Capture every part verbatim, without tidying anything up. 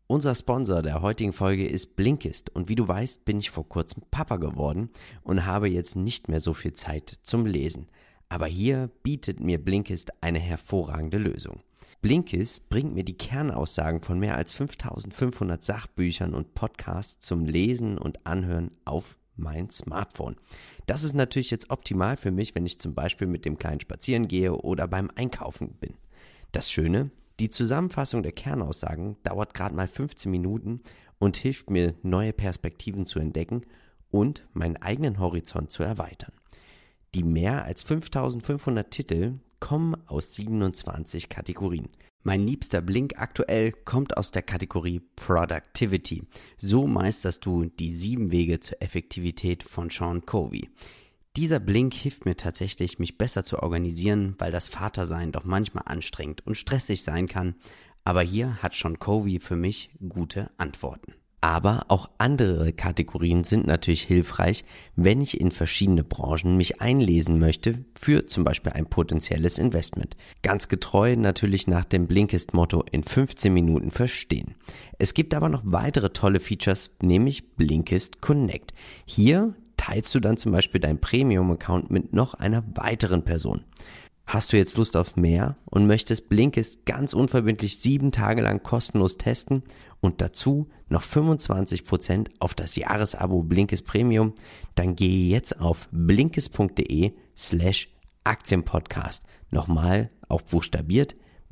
Unser Sponsor der heutigen Folge ist Blinkist und wie du weißt, bin ich vor kurzem Papa geworden und habe jetzt nicht mehr so viel Zeit zum Lesen. Aber hier bietet mir Blinkist eine hervorragende Lösung. Blinkist bringt mir die Kernaussagen von mehr als fünftausendfünfhundert Sachbüchern und Podcasts zum Lesen und Anhören auf mein Smartphone. Das ist natürlich jetzt optimal für mich, wenn ich zum Beispiel mit dem Kleinen spazieren gehe oder beim Einkaufen bin. Das Schöne: Die Zusammenfassung der Kernaussagen dauert gerade mal fünfzehn Minuten und hilft mir, neue Perspektiven zu entdecken und meinen eigenen Horizont zu erweitern. Die mehr als fünftausendfünfhundert Titel kommen aus siebenundzwanzig Kategorien. Mein liebster Blink aktuell kommt aus der Kategorie Productivity. So meisterst du die sieben Wege zur Effektivität von Sean Covey. Dieser Blink hilft mir tatsächlich, mich besser zu organisieren, weil das Vatersein doch manchmal anstrengend und stressig sein kann. Aber hier hat Sean Covey für mich gute Antworten. Aber auch andere Kategorien sind natürlich hilfreich, wenn ich in verschiedene Branchen mich einlesen möchte, für zum Beispiel ein potenzielles Investment. Ganz getreu natürlich nach dem Blinkist-Motto in fünfzehn Minuten verstehen. Es gibt aber noch weitere tolle Features, nämlich Blinkist Connect. Hier teilst du dann zum Beispiel deinen Premium-Account mit noch einer weiteren Person. Hast du jetzt Lust auf mehr und möchtest Blinkist ganz unverbindlich sieben Tage lang kostenlos testen und dazu noch fünfundzwanzig Prozent auf das Jahresabo Blinkist Premium, dann gehe jetzt auf blinkist.de slash Aktienpodcast. Nochmal auf buchstabiert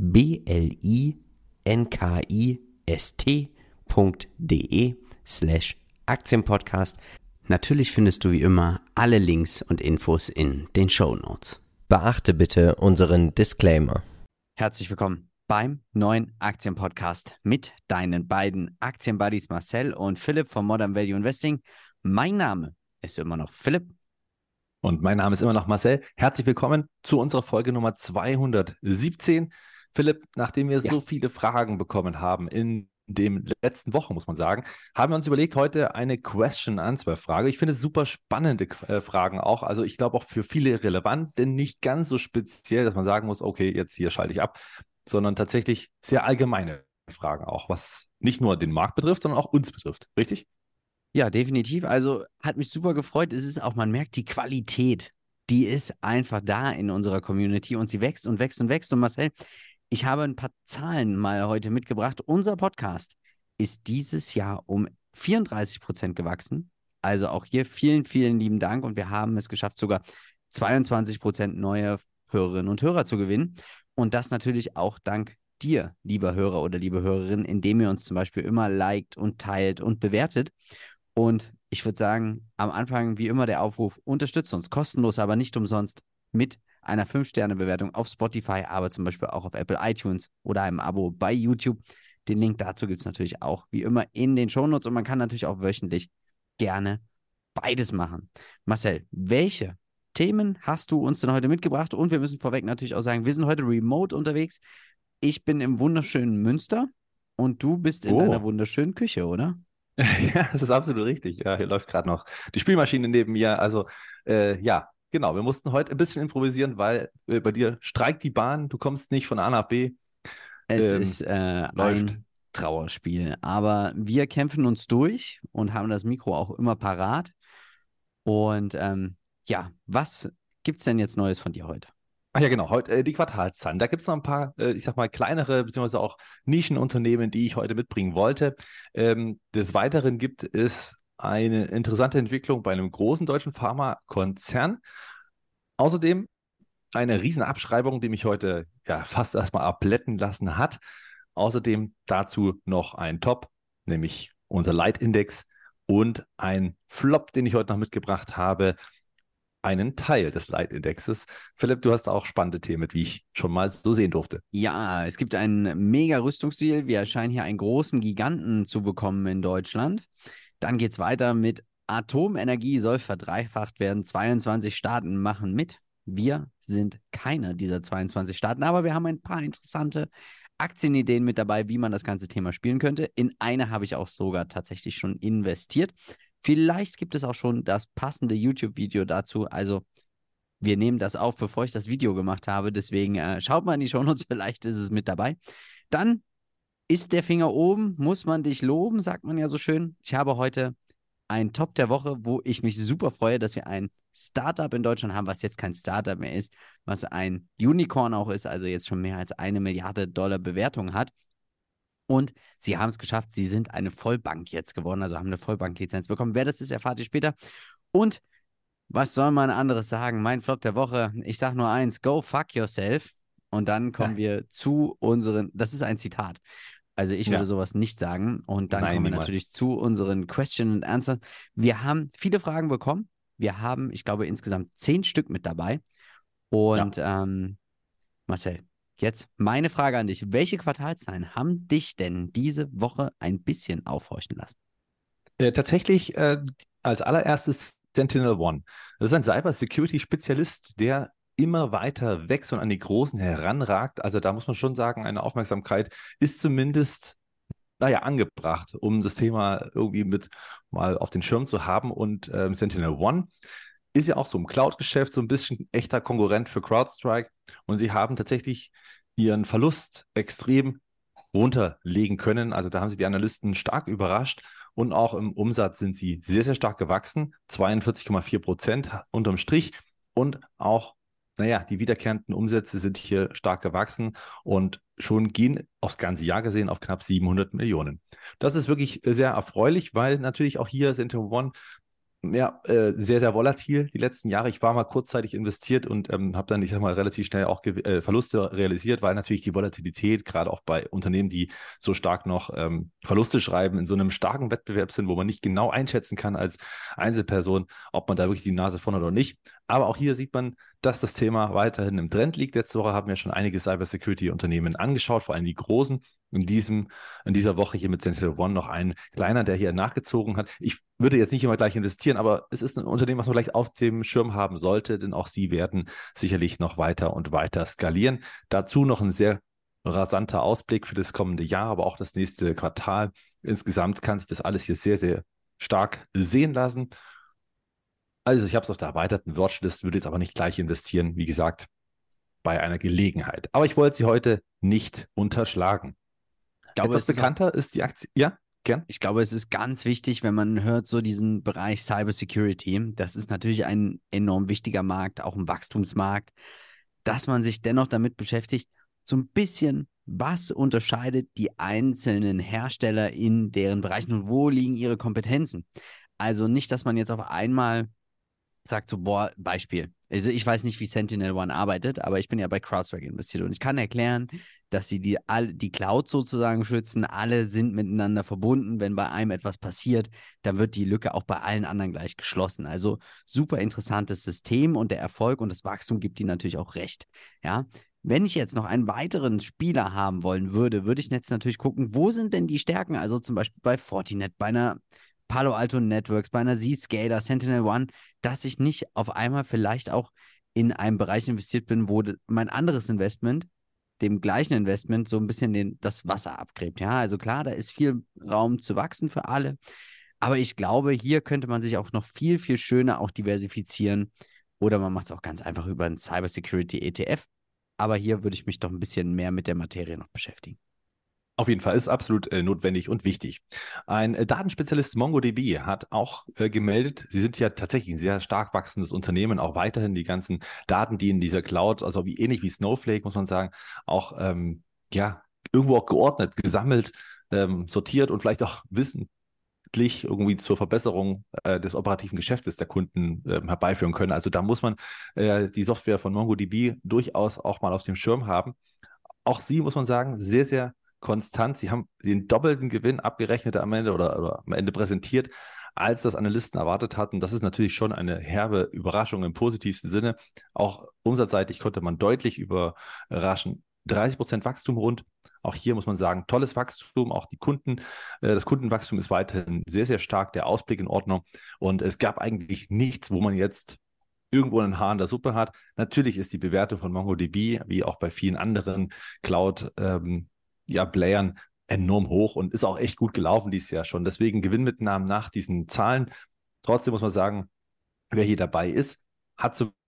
b-l-i-n-k-i-s-t.de slash Aktienpodcast. Natürlich findest du wie immer alle Links und Infos in den Shownotes. Beachte bitte unseren Disclaimer. Herzlich willkommen beim neuen Aktienpodcast mit deinen beiden Aktienbuddies Marcel und Philipp von Modern Value Investing. Mein Name ist immer noch Philipp. Und mein Name ist immer noch Marcel. Herzlich willkommen zu unserer Folge Nummer zweihundertsiebzehn. Philipp, nachdem wir ja. so viele Fragen bekommen haben in den letzten Wochen, muss man sagen, haben wir uns überlegt, heute eine Question-Answer-Frage. Ich finde es super spannende äh, Fragen auch. Also ich glaube auch für viele relevant, denn nicht ganz so speziell, dass man sagen muss, okay, jetzt hier schalte ich ab, sondern tatsächlich sehr allgemeine Fragen auch, was nicht nur den Markt betrifft, sondern auch uns betrifft. Richtig? Ja, definitiv. Also hat mich super gefreut. Es ist auch, man merkt die Qualität, die ist einfach da in unserer Community und sie wächst und wächst und wächst. Und Marcel, ich habe ein paar Zahlen mal heute mitgebracht. Unser Podcast ist dieses Jahr um vierunddreißig Prozent gewachsen. Also auch hier vielen, vielen lieben Dank. Und wir haben es geschafft, sogar zweiundzwanzig Prozent neue Hörerinnen und Hörer zu gewinnen. Und das natürlich auch dank dir, lieber Hörer oder liebe Hörerin, indem ihr uns zum Beispiel immer liked und teilt und bewertet. Und ich würde sagen, am Anfang wie immer der Aufruf, unterstützt uns kostenlos, aber nicht umsonst mit einer fünf Sterne Bewertung auf Spotify, aber zum Beispiel auch auf Apple iTunes oder einem Abo bei YouTube. Den Link dazu gibt es natürlich auch wie immer in den Shownotes und man kann natürlich auch wöchentlich gerne beides machen. Marcel, welche Themen hast du uns denn heute mitgebracht? Und wir müssen vorweg natürlich auch sagen, wir sind heute remote unterwegs. Ich bin im wunderschönen Münster und du bist in Oh. deiner wunderschönen Küche, oder? Ja, das ist absolut richtig. Ja, hier läuft gerade noch die Spülmaschine neben mir. Also äh, ja, genau. Wir mussten heute ein bisschen improvisieren, weil äh, bei dir streikt die Bahn. Du kommst nicht von A nach B. Es Ähm, ist äh, läuft. ein Trauerspiel, aber wir kämpfen uns durch und haben das Mikro auch immer parat. Und ähm, ja, was gibt's denn jetzt Neues von dir heute? Ach ja, genau, heute äh, die Quartalszahlen. Da gibt es noch ein paar, äh, ich sag mal, kleinere, beziehungsweise auch Nischenunternehmen, die ich heute mitbringen wollte. Ähm, des Weiteren gibt es eine interessante Entwicklung bei einem großen deutschen Pharmakonzern. Außerdem eine Riesenabschreibung, die mich heute ja fast erstmal abletten lassen hat. Außerdem dazu noch ein Top, nämlich unser Leitindex und ein Flop, den ich heute noch mitgebracht habe, einen Teil des Leitindexes. Philipp, du hast auch spannende Themen, wie ich schon mal so sehen durfte. Ja, es gibt einen mega Rüstungsdeal. Wir scheinen hier einen großen Giganten zu bekommen in Deutschland. Dann geht's weiter mit Atomenergie soll verdreifacht werden. zweiundzwanzig Staaten machen mit. Wir sind keiner dieser zweiundzwanzig Staaten, aber wir haben ein paar interessante Aktienideen mit dabei, wie man das ganze Thema spielen könnte. In eine habe ich auch sogar tatsächlich schon investiert. Vielleicht gibt es auch schon das passende YouTube-Video dazu. Also wir nehmen das auf, bevor ich das Video gemacht habe. Deswegen äh, schaut mal in die Shownotes, vielleicht ist es mit dabei. Dann ist der Finger oben, muss man dich loben, sagt man ja so schön. Ich habe heute ein Top der Woche, wo ich mich super freue, dass wir ein Startup in Deutschland haben, was jetzt kein Startup mehr ist, was ein Unicorn auch ist, also jetzt schon mehr als eine Milliarde Dollar Bewertung hat. Und sie haben es geschafft, sie sind eine Vollbank jetzt geworden, also haben eine Vollbanklizenz bekommen. Wer das ist, erfahrt ihr später. Und was soll man anderes sagen? Mein Flop der Woche, ich sage nur eins, go fuck yourself. Und dann kommen wir zu unseren, das ist ein Zitat. Also ich würde Ja, sowas nicht sagen. Und dann nein, kommen wir niemals. natürlich zu unseren Question and Answer. Wir haben viele Fragen bekommen. Wir haben, ich glaube, insgesamt zehn Stück mit dabei. Und Ja. ähm, Marcel, jetzt meine Frage an dich. Welche Quartalszahlen haben dich denn diese Woche ein bisschen aufhorchen lassen? Äh, tatsächlich äh, als allererstes Sentinel One. Das ist ein Cyber-Security-Spezialist, der immer weiter wächst und an die Großen heranragt. Also da muss man schon sagen, eine Aufmerksamkeit ist zumindest, naja, angebracht, um das Thema irgendwie mit mal auf den Schirm zu haben. Und ähm, Sentinel One ist ja auch so im Cloud-Geschäft so ein bisschen echter Konkurrent für CrowdStrike. Und sie haben tatsächlich ihren Verlust extrem runterlegen können. Also da haben sie die Analysten stark überrascht und auch im Umsatz sind sie sehr, sehr stark gewachsen, zweiundvierzig Komma vier Prozent unterm Strich und auch, naja, die wiederkehrenden Umsätze sind hier stark gewachsen und schon gehen aufs ganze Jahr gesehen auf knapp siebenhundert Millionen. Das ist wirklich sehr erfreulich, weil natürlich auch hier Sentinel One ja, äh, sehr, sehr volatil die letzten Jahre. Ich war mal kurzzeitig investiert und ähm, habe dann, ich sag mal, relativ schnell auch äh, Verluste realisiert, weil natürlich die Volatilität, gerade auch bei Unternehmen, die so stark noch ähm, Verluste schreiben, in so einem starken Wettbewerb sind, wo man nicht genau einschätzen kann als Einzelperson, ob man da wirklich die Nase vorne hat oder nicht. Aber auch hier sieht man, dass das Thema weiterhin im Trend liegt. Letzte Woche haben wir schon einige Cybersecurity-Unternehmen angeschaut, vor allem die großen. In diesem, in dieser Woche hier mit Sentinel One noch ein kleiner, der hier nachgezogen hat. Ich würde jetzt nicht immer gleich investieren, aber es ist ein Unternehmen, was man vielleicht auf dem Schirm haben sollte, denn auch sie werden sicherlich noch weiter und weiter skalieren. Dazu noch ein sehr rasanter Ausblick für das kommende Jahr, aber auch das nächste Quartal. Insgesamt kann sich das alles hier sehr, sehr stark sehen lassen. Also ich habe es auf der erweiterten Watchlist, würde jetzt aber nicht gleich investieren, wie gesagt, bei einer Gelegenheit. Aber ich wollte sie heute nicht unterschlagen. Ich glaube, Etwas es ist auch bekannter ist die Aktie. Ja, gern. Ich glaube, es ist ganz wichtig, wenn man hört, so diesen Bereich Cybersecurity. Das ist natürlich ein enorm wichtiger Markt, auch ein Wachstumsmarkt, dass man sich dennoch damit beschäftigt, so ein bisschen, was unterscheidet die einzelnen Hersteller in deren Bereichen und wo liegen ihre Kompetenzen. Also nicht, dass man jetzt auf einmal sagt so, boah, Beispiel. Also ich weiß nicht, wie Sentinel One arbeitet, aber ich bin ja bei CrowdStrike investiert und ich kann erklären, dass sie die, all, die Cloud sozusagen schützen. Alle sind miteinander verbunden. Wenn bei einem etwas passiert, dann wird die Lücke auch bei allen anderen gleich geschlossen. Also super interessantes System und der Erfolg und das Wachstum gibt ihnen natürlich auch recht. Ja. Wenn ich jetzt noch einen weiteren Spieler haben wollen würde, würde ich jetzt natürlich gucken, wo sind denn die Stärken? Also zum Beispiel bei Fortinet, bei einer Palo Alto Networks, bei einer Zscaler, Sentinel One, dass ich nicht auf einmal vielleicht auch in einem Bereich investiert bin, wo mein anderes Investment dem gleichen Investment so ein bisschen den, das Wasser abgräbt. Ja, also klar, da ist viel Raum zu wachsen für alle. Aber ich glaube, hier könnte man sich auch noch viel, viel schöner auch diversifizieren. Oder man macht es auch ganz einfach über einen Cybersecurity E T F. Aber hier würde ich mich doch ein bisschen mehr mit der Materie noch beschäftigen. Auf jeden Fall ist absolut äh, notwendig und wichtig. Ein äh, Datenspezialist MongoDB hat auch äh, gemeldet, sie sind ja tatsächlich ein sehr stark wachsendes Unternehmen, auch weiterhin die ganzen Daten, die in dieser Cloud, also wie ähnlich wie Snowflake, muss man sagen, auch ähm, ja irgendwo auch geordnet, gesammelt, ähm, sortiert und vielleicht auch wissentlich irgendwie zur Verbesserung äh, des operativen Geschäftes der Kunden äh, herbeiführen können. Also da muss man äh, die Software von MongoDB durchaus auch mal auf dem Schirm haben. Auch sie, muss man sagen, sehr, sehr konstant. Sie haben den doppelten Gewinn abgerechnet am Ende oder, oder am Ende präsentiert, als das Analysten erwartet hatten. Das ist natürlich schon eine herbe Überraschung im positivsten Sinne. Auch umsatzseitig konnte man deutlich überraschen. dreißig Prozent Wachstum rund. Auch hier muss man sagen, tolles Wachstum. Auch die Kunden, äh, das Kundenwachstum ist weiterhin sehr, sehr stark. Der Ausblick in Ordnung. Und es gab eigentlich nichts, wo man jetzt irgendwo ein Haar in der Suppe hat. Natürlich ist die Bewertung von MongoDB, wie auch bei vielen anderen Cloud, ähm, ja, Playern enorm hoch und ist auch echt gut gelaufen dieses Jahr schon. Deswegen Gewinnmitnahmen nach diesen Zahlen. Trotzdem muss man sagen, wer hier dabei ist, hat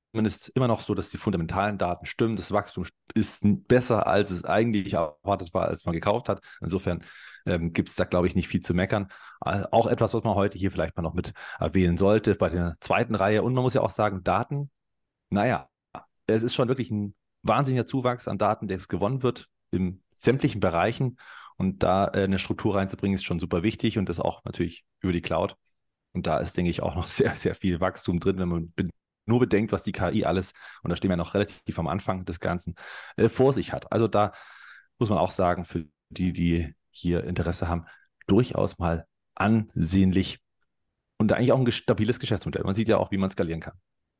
zumindest immer noch so, dass die fundamentalen Daten stimmen. Das Wachstum ist besser, als es eigentlich erwartet war, als man gekauft hat. Insofern ähm, gibt es da, glaube ich, nicht viel zu meckern. Äh, auch etwas, was man heute hier vielleicht mal noch mit erwähnen sollte bei der zweiten Reihe. Und man muss ja auch sagen, Daten, naja, es ist schon wirklich ein wahnsinniger Zuwachs an Daten, der jetzt gewonnen wird in sämtlichen Bereichen. Und da äh, eine Struktur reinzubringen, ist schon super wichtig und das auch natürlich über die Cloud. Und da ist, denke ich, auch noch sehr, sehr viel Wachstum drin, wenn man be nur bedenkt, was die K I alles, und da stehen wir noch relativ am Anfang des Ganzen, äh, vor sich hat. Also da muss man auch sagen, für die, die hier Interesse haben, durchaus mal ansehnlich und eigentlich auch ein stabiles Geschäftsmodell. Man sieht ja auch, wie man skalieren kann.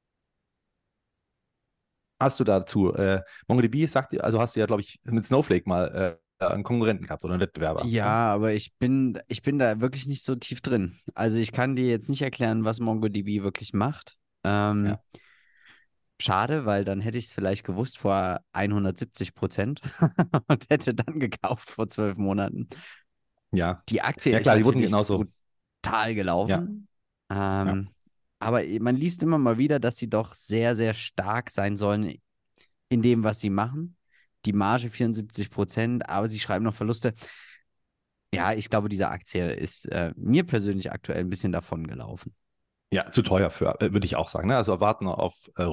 Hast du dazu, äh, MongoDB sagt dir, also hast du ja, glaube ich, mit Snowflake mal äh, einen Konkurrenten gehabt oder einen Wettbewerber. Ne? Ja, aber ich bin, ich bin da wirklich nicht so tief drin. Also ich kann dir jetzt nicht erklären, was MongoDB wirklich macht. Ähm, Ja. schade, weil dann hätte ich es vielleicht gewusst vor hundertsiebzig Prozent und hätte dann gekauft vor zwölf Monaten. Ja. Die Aktie Ja ist klar, die wurden natürlich genauso. brutal Ja, gelaufen. ja. Ähm, aber man liest immer mal wieder, dass sie doch sehr, sehr stark sein sollen in dem, was sie machen. Die Marge vierundsiebzig Prozent, aber sie schreiben noch Verluste. Ja, ich glaube, diese Aktie ist äh, mir persönlich aktuell ein bisschen davon gelaufen. Ja, zu teuer für, äh, würde ich auch sagen. Ne? Also erwarten wir auf äh,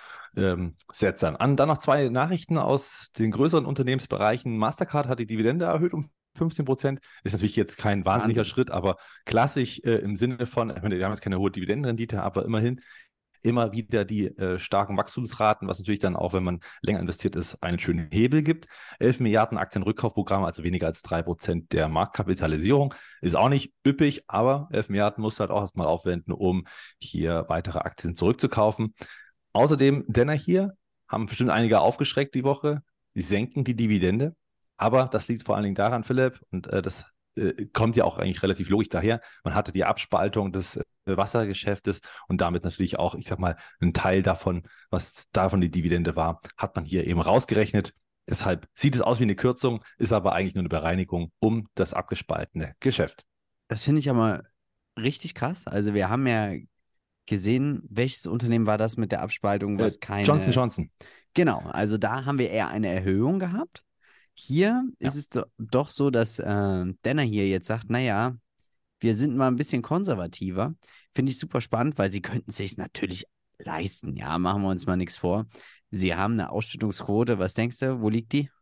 Rücksetzern an. Dann noch zwei Nachrichten aus den größeren Unternehmensbereichen. Mastercard hat die Dividende erhöht um fünfzehn Prozent. Ist natürlich jetzt kein wahnsinniger Wahnsinn. Schritt, aber klassisch äh, im Sinne von, ich meine, die haben jetzt keine hohe Dividendenrendite, aber immerhin immer wieder die äh, starken Wachstumsraten, was natürlich dann auch, wenn man länger investiert ist, einen schönen Hebel gibt. elf Milliarden Aktienrückkaufprogramm, also weniger als drei Prozent der Marktkapitalisierung. Ist auch nicht üppig, aber elf Milliarden musst du halt auch erstmal aufwenden, um hier weitere Aktien zurückzukaufen. Außerdem, Denner hier, haben bestimmt einige aufgeschreckt die Woche. Die senken die Dividende. Aber das liegt vor allen Dingen daran, Philipp, und äh, das äh, kommt ja auch eigentlich relativ logisch daher. Man hatte die Abspaltung des äh, Wassergeschäftes und damit natürlich auch, ich sag mal, einen Teil davon, was davon die Dividende war, hat man hier eben rausgerechnet. Deshalb sieht es aus wie eine Kürzung, ist aber eigentlich nur eine Bereinigung um das abgespaltene Geschäft. Das finde ich aber richtig krass. Also wir haben ja gesehen, welches Unternehmen war das mit der Abspaltung, Äh, was Johnson keine... Johnson. Genau, also da haben wir eher eine Erhöhung gehabt. Hier ist Ja. es do doch so, dass äh, Denner hier jetzt sagt, naja, wir sind mal ein bisschen konservativer. Finde ich super spannend, weil sie könnten es sich natürlich leisten. Ja, machen wir uns mal nichts vor. Sie haben eine Ausschüttungsquote. Was denkst du, wo liegt die?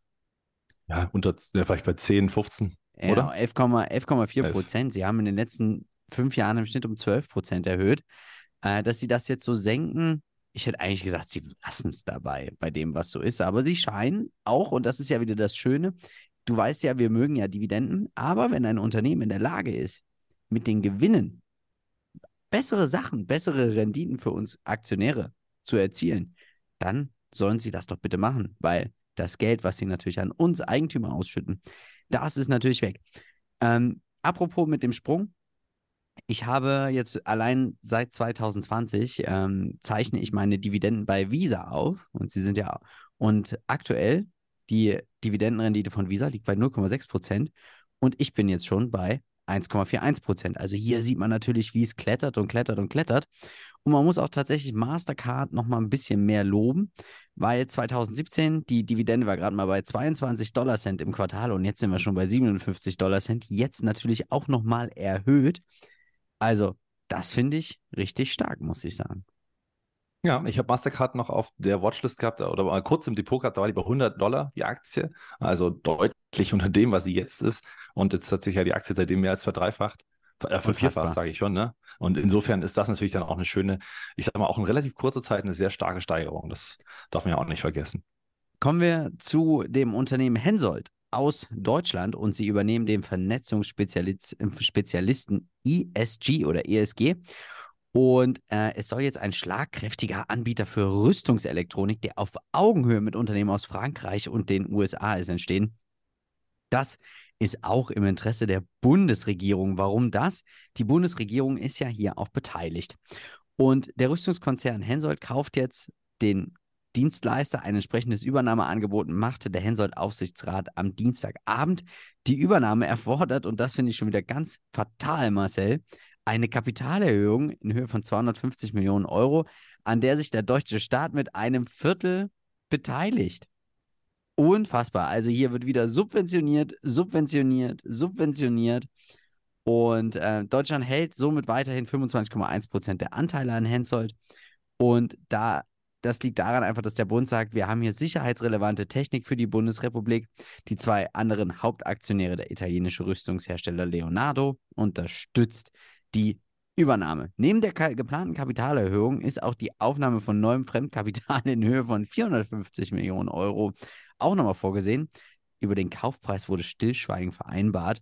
Ja, unter, ja, vielleicht bei zehn, fünfzehn, Ja, oder? elf Komma vier elf. Prozent. Sie haben in den letzten fünf Jahren im Schnitt um zwölf Prozent erhöht. Äh, dass sie das jetzt so senken, ich hätte eigentlich gedacht, sie lassen es dabei, bei dem, was so ist. Aber sie scheinen auch, und das ist ja wieder das Schöne, du weißt ja, wir mögen ja Dividenden, aber wenn ein Unternehmen in der Lage ist, mit den Gewinnen bessere Sachen, bessere Renditen für uns Aktionäre zu erzielen, dann sollen sie das doch bitte machen, weil das Geld, was sie natürlich an uns Eigentümer ausschütten, das ist natürlich weg. Ähm, apropos mit dem Sprung, ich habe jetzt allein seit zwanzig zwanzig ähm, zeichne ich meine Dividenden bei Visa auf und sie sind ja und aktuell die Dividendenrendite von Visa liegt bei null Komma sechs Prozent und ich bin jetzt schon bei eins Komma einundvierzig Prozent. Also hier sieht man natürlich, wie es klettert und klettert und klettert. Und man muss auch tatsächlich Mastercard noch mal ein bisschen mehr loben, weil zwanzig siebzehn die Dividende war gerade mal bei zweiundzwanzig Dollar Cent im Quartal und jetzt sind wir schon bei siebenundfünfzig Dollar Cent. Jetzt natürlich auch noch mal erhöht. Also, das finde ich richtig stark, muss ich sagen. Ja, ich habe Mastercard noch auf der Watchlist gehabt oder mal kurz im Depot gehabt, da war die bei hundert Dollar die Aktie, also deutlich unter dem, was sie jetzt ist. Und jetzt hat sich ja die Aktie seitdem mehr als verdreifacht, äh, vervierfacht, Unfassbar. sage ich schon, ne? Und insofern ist das natürlich dann auch eine schöne, ich sag mal, auch in relativ kurzer Zeit eine sehr starke Steigerung. Das darf man ja auch nicht vergessen. Kommen wir zu dem Unternehmen Hensoldt aus Deutschland und sie übernehmen den Vernetzungsspezialisten E S G oder E S G. Und äh, es soll jetzt ein schlagkräftiger Anbieter für Rüstungselektronik, der auf Augenhöhe mit Unternehmen aus Frankreich und den U S A ist, entstehen. Das ist auch im Interesse der Bundesregierung. Warum das? Die Bundesregierung ist ja hier auch beteiligt. Und der Rüstungskonzern Hensoldt kauft jetzt den Dienstleister ein entsprechendes Übernahmeangebot, machte der Hensoldt-Aufsichtsrat am Dienstagabend. Die Übernahme erfordert, und das finde ich schon wieder ganz fatal, Marcel, eine Kapitalerhöhung in Höhe von zweihundertfünfzig Millionen Euro, an der sich der deutsche Staat mit einem Viertel beteiligt. Unfassbar. Also hier wird wieder subventioniert, subventioniert, subventioniert. Und äh, Deutschland hält somit weiterhin fünfundzwanzig Komma eins Prozent der Anteile an Hensoldt. Und da, das liegt daran einfach, dass der Bund sagt, wir haben hier sicherheitsrelevante Technik für die Bundesrepublik. Die zwei anderen Hauptaktionäre, der italienische Rüstungshersteller Leonardo, unterstützt die Übernahme. Neben der ka- geplanten Kapitalerhöhung ist auch die Aufnahme von neuem Fremdkapital in Höhe von vierhundertfünfzig Millionen Euro auch nochmal vorgesehen. Über den Kaufpreis wurde Stillschweigen vereinbart.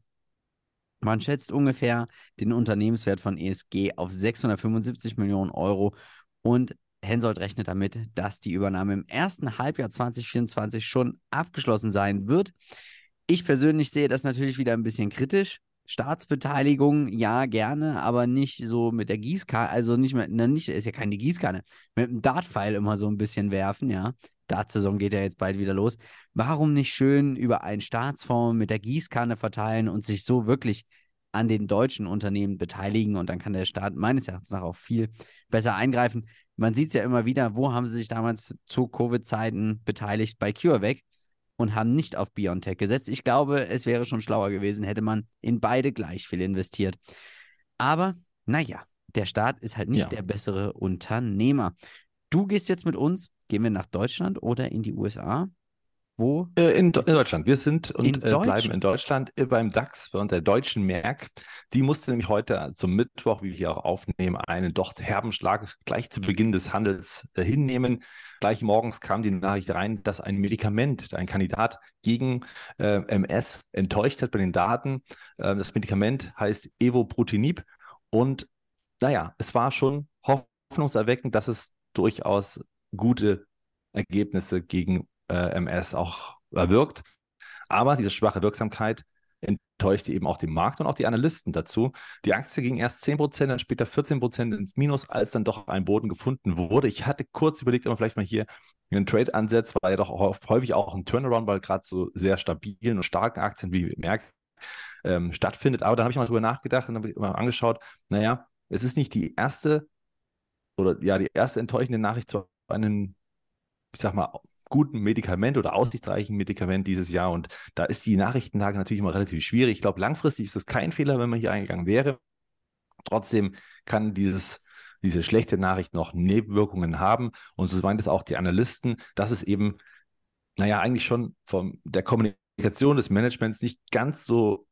Man schätzt ungefähr den Unternehmenswert von E S G auf sechshundertfünfundsiebzig Millionen Euro und Hensoldt rechnet damit, dass die Übernahme im ersten Halbjahr zwanzig vierundzwanzig schon abgeschlossen sein wird. Ich persönlich sehe das natürlich wieder ein bisschen kritisch. Staatsbeteiligung, ja, gerne, aber nicht so mit der Gießkanne, also nicht mehr, na, nicht, ist ja keine Gießkanne, mit dem Dartpfeil immer so ein bisschen werfen, ja. Dartsaison geht ja jetzt bald wieder los. Warum nicht schön über einen Staatsfonds mit der Gießkanne verteilen und sich so wirklich an den deutschen Unternehmen beteiligen und dann kann der Staat meines Erachtens nach auch viel besser eingreifen. Man sieht es ja immer wieder, wo haben sie sich damals zu Covid-Zeiten beteiligt? Bei CureVac und haben nicht auf BioNTech gesetzt. Ich glaube, es wäre schon schlauer gewesen, hätte man in beide gleich viel investiert. Aber, naja, der Staat ist halt nicht Ja. der bessere Unternehmer. Du gehst jetzt mit uns, gehen wir nach Deutschland oder in die U S A? Wo? Äh, In, Do- ist in es? Deutschland. Wir sind und In äh, bleiben Deutsch? in Deutschland äh, beim DAX und der deutschen Merck. Die musste nämlich heute zum Mittwoch, wie wir hier auch aufnehmen, einen doch herben Schlag gleich zu Beginn des Handels äh, hinnehmen. Gleich morgens kam die Nachricht rein, dass ein Medikament, ein Kandidat gegen äh, M S enttäuscht hat bei den Daten. Äh, das Medikament heißt Evobrutinib und naja, es war schon hoffnungserweckend, dass es durchaus gute Ergebnisse gegen äh, M S auch erwirkt. Aber diese schwache Wirksamkeit enttäuschte eben auch den Markt und auch die Analysten dazu. Die Aktie ging erst zehn Prozent, dann später vierzehn Prozent ins Minus, als dann doch ein Boden gefunden wurde. Ich hatte kurz überlegt, ob man vielleicht mal hier einen Trade ansetzt, weil ja doch häufig auch ein Turnaround, weil gerade so sehr stabilen und starken Aktien wie Merck ähm, stattfindet. Aber dann habe ich mal drüber nachgedacht und habe mal angeschaut, naja, es ist nicht die erste oder ja, die erste enttäuschende Nachricht zu einem, ich sag mal, guten Medikament oder aussichtsreichen Medikament dieses Jahr. Und da ist die Nachrichtenlage natürlich immer relativ schwierig. Ich glaube, langfristig ist es kein Fehler, wenn man hier eingegangen wäre. Trotzdem kann dieses, diese schlechte Nachricht noch Nebenwirkungen haben. Und so meint es auch die Analysten, dass es eben, naja, eigentlich schon von der Kommunikation des Managements nicht ganz so,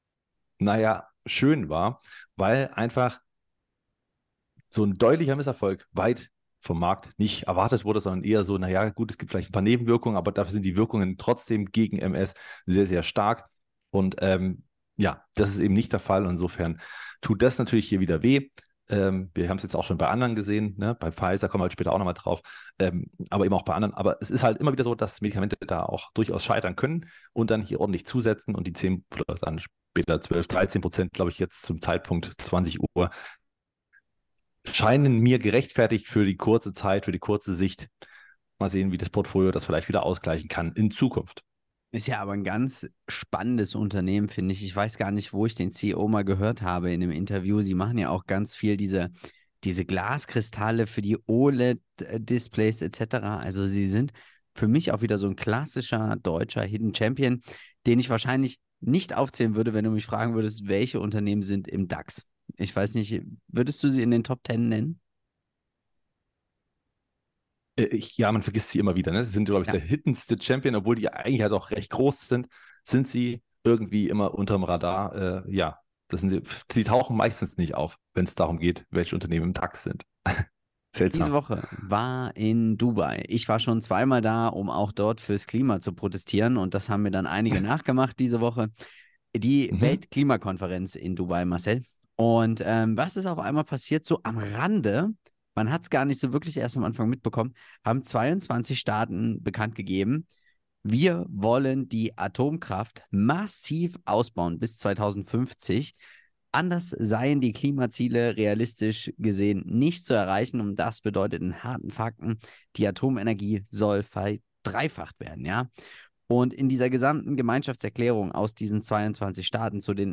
naja, schön war, weil einfach so ein deutlicher Misserfolg weit vom Markt nicht erwartet wurde, sondern eher so, naja, gut, es gibt vielleicht ein paar Nebenwirkungen, aber dafür sind die Wirkungen trotzdem gegen M S sehr, sehr stark. Und ähm, ja, das ist eben nicht der Fall. Insofern tut das natürlich hier wieder weh. Ähm, wir haben es jetzt auch schon bei anderen gesehen, ne? Bei Pfizer kommen wir halt später auch nochmal drauf, ähm, aber eben auch bei anderen. Aber es ist halt immer wieder so, dass Medikamente da auch durchaus scheitern können und dann hier ordentlich zusetzen und die zehn oder dann später zwölf, dreizehn Prozent, glaube ich, jetzt zum Zeitpunkt zwanzig Uhr scheinen mir gerechtfertigt für die kurze Zeit, für die kurze Sicht. Mal sehen, wie das Portfolio das vielleicht wieder ausgleichen kann in Zukunft. Ist ja aber ein ganz spannendes Unternehmen, finde ich. Ich weiß gar nicht, wo ich den C E O mal gehört habe in einem Interview. Sie machen ja auch ganz viel diese, diese Glaskristalle für die O L E D-Displays et cetera. Also sie sind für mich auch wieder so ein klassischer deutscher Hidden Champion, den ich wahrscheinlich nicht aufzählen würde, wenn du mich fragen würdest, welche Unternehmen sind im DAX. Ich weiß nicht, würdest du sie in den Top Ten nennen? Äh, Ich, ja, man vergisst sie immer wieder. Ne? Sie sind, glaube ich, Ja. der hiddenste Champion, obwohl die eigentlich halt auch recht groß sind, sind sie irgendwie immer unterm Radar. Äh, ja, das sind sie, sie tauchen meistens nicht auf, wenn es darum geht, welche Unternehmen im DAX sind. Diese Seltsam. Woche war in Dubai. Ich war schon zweimal da, um auch dort fürs Klima zu protestieren und das haben mir dann einige nachgemacht diese Woche. Die Mhm. Weltklimakonferenz in Dubai, Marcel. Und ähm, was ist auf einmal passiert? So am Rande, man hat es gar nicht so wirklich erst am Anfang mitbekommen, haben zweiundzwanzig Staaten bekannt gegeben, wir wollen die Atomkraft massiv ausbauen bis zweitausendfünfzig. Anders seien die Klimaziele realistisch gesehen nicht zu erreichen. Und das bedeutet in harten Fakten, die Atomenergie soll verdreifacht werden, ja. Und in dieser gesamten Gemeinschaftserklärung aus diesen zweiundzwanzig Staaten zu den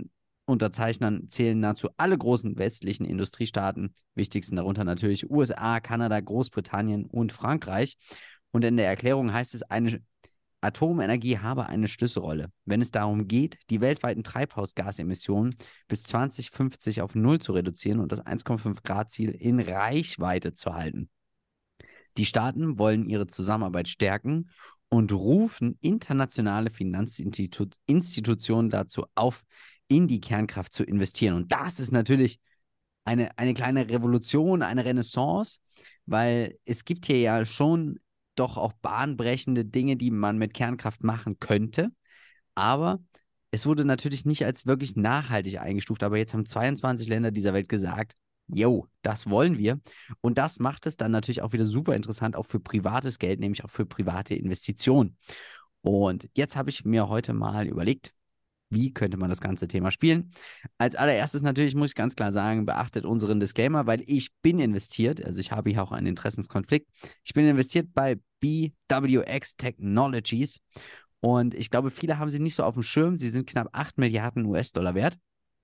Unterzeichnern zählen nahezu alle großen westlichen Industriestaaten, wichtigsten darunter natürlich U S A, Kanada, Großbritannien und Frankreich. Und in der Erklärung heißt es, eine Atomenergie habe eine Schlüsselrolle, wenn es darum geht, die weltweiten Treibhausgasemissionen bis zwanzig fünfzig auf Null zu reduzieren und das eins Komma fünf Grad Ziel in Reichweite zu halten. Die Staaten wollen ihre Zusammenarbeit stärken und rufen internationale Finanzinstitutionen dazu auf, in die Kernkraft zu investieren. Und das ist natürlich eine, eine kleine Revolution, eine Renaissance, weil es gibt hier ja schon doch auch bahnbrechende Dinge, die man mit Kernkraft machen könnte. Aber es wurde natürlich nicht als wirklich nachhaltig eingestuft. Aber jetzt haben zweiundzwanzig Länder dieser Welt gesagt, yo, das wollen wir. Und das macht es dann natürlich auch wieder super interessant, auch für privates Geld, nämlich auch für private Investitionen. Und jetzt habe ich mir heute mal überlegt, wie könnte man das ganze Thema spielen? Als allererstes natürlich muss ich ganz klar sagen, beachtet unseren Disclaimer, weil ich bin investiert, also ich habe hier auch einen Interessenskonflikt. Ich bin investiert bei B W X Technologies und ich glaube, viele haben sie nicht so auf dem Schirm. Sie sind knapp acht Milliarden U S-Dollar wert,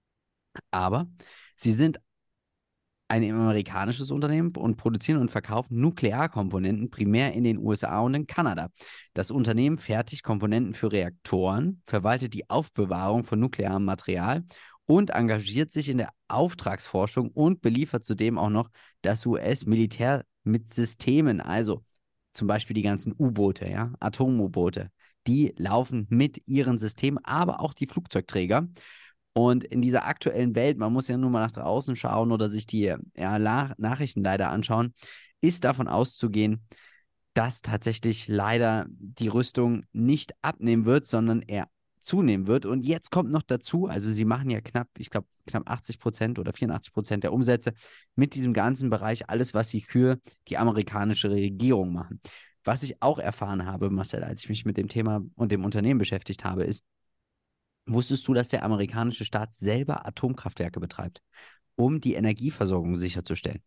aber sie sind ein amerikanisches Unternehmen und produzieren und verkaufen Nuklearkomponenten primär in den U S A und in Kanada. Das Unternehmen fertigt Komponenten für Reaktoren, verwaltet die Aufbewahrung von nuklearem Material und engagiert sich in der Auftragsforschung und beliefert zudem auch noch das U S-Militär mit Systemen, also zum Beispiel die ganzen U-Boote, ja, Atom-U-Boote. Die laufen mit ihren Systemen, aber auch die Flugzeugträger. Und in dieser aktuellen Welt, man muss ja nur mal nach draußen schauen oder sich die ja, La- Nachrichten leider anschauen, ist davon auszugehen, dass tatsächlich leider die Rüstung nicht abnehmen wird, sondern eher zunehmen wird. Und jetzt kommt noch dazu, also sie machen ja knapp, ich glaube, knapp achtzig Prozent oder vierundachtzig Prozent der Umsätze mit diesem ganzen Bereich, alles, was sie für die amerikanische Regierung machen. Was ich auch erfahren habe, Marcel, als ich mich mit dem Thema und dem Unternehmen beschäftigt habe, ist, wusstest du, dass der amerikanische Staat selber Atomkraftwerke betreibt, um die Energieversorgung sicherzustellen?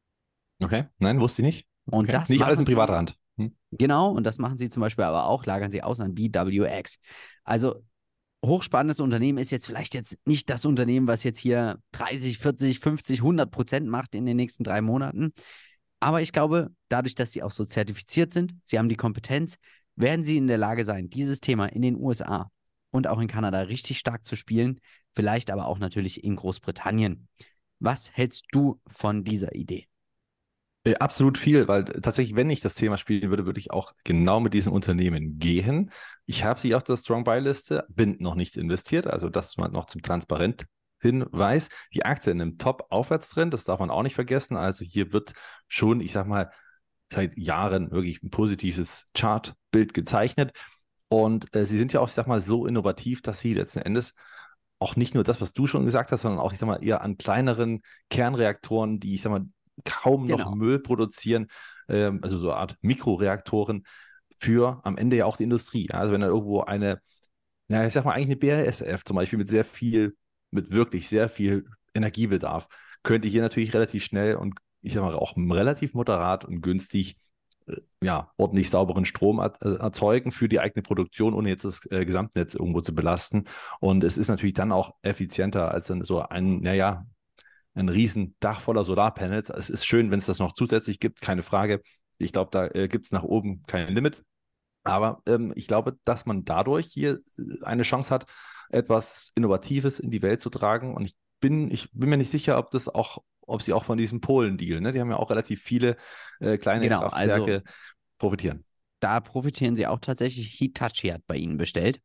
Okay, nein, wusste ich nicht. Und Okay, das nicht alles in machen privater sie, Hand. Hm. genau, und das machen sie zum Beispiel aber auch, lagern sie aus an B W X. Also hochspannendes Unternehmen ist jetzt vielleicht jetzt nicht das Unternehmen, was jetzt hier dreißig, vierzig, fünfzig, hundert Prozent macht in den nächsten drei Monaten. Aber ich glaube, dadurch, dass sie auch so zertifiziert sind, sie haben die Kompetenz, werden sie in der Lage sein, dieses Thema in den U S A und auch in Kanada richtig stark zu spielen, vielleicht aber auch natürlich in Großbritannien. Was hältst du von dieser Idee? Äh, Absolut viel, weil tatsächlich, wenn ich das Thema spielen würde, würde ich auch genau mit diesen Unternehmen gehen. Ich habe sie auf der Strong Buy Liste, bin noch nicht investiert, also das mal noch zum Transparent Hinweis. Die Aktie in einem Top-Aufwärtstrend, das darf man auch nicht vergessen. Also hier wird schon, ich sag mal, seit Jahren wirklich ein positives Chartbild gezeichnet. Und äh, sie sind ja auch, ich sag mal, so innovativ, dass sie letzten Endes auch nicht nur das, was du schon gesagt hast, sondern auch, ich sag mal, eher an kleineren Kernreaktoren, die, ich sag mal, kaum noch Genau. Müll produzieren, ähm, also so eine Art Mikroreaktoren für am Ende ja auch die Industrie. Ja, also wenn da irgendwo eine, ja, ich sag mal eigentlich eine B A S F zum Beispiel mit sehr viel, mit wirklich sehr viel Energiebedarf, könnte hier natürlich relativ schnell und ich sag mal auch relativ moderat und günstig äh, ja, ordentlich sauberen Strom er, äh, erzeugen für die eigene Produktion, ohne jetzt das äh, Gesamtnetz irgendwo zu belasten. Und es ist natürlich dann auch effizienter als dann so ein, naja, ein riesen Dach voller Solarpanels. Es ist schön, wenn es das noch zusätzlich gibt, keine Frage. Ich glaube, da äh, gibt es nach oben kein Limit. Aber ähm, ich glaube, dass man dadurch hier äh, eine Chance hat, etwas Innovatives in die Welt zu tragen. Und ich bin, ich bin mir nicht sicher, ob das auch, ob sie auch von diesem Polen-Deal, ne? Die haben ja auch relativ viele äh, kleine Genau, also Kraftwerke profitieren. da profitieren sie auch tatsächlich. Hitachi hat bei ihnen bestellt.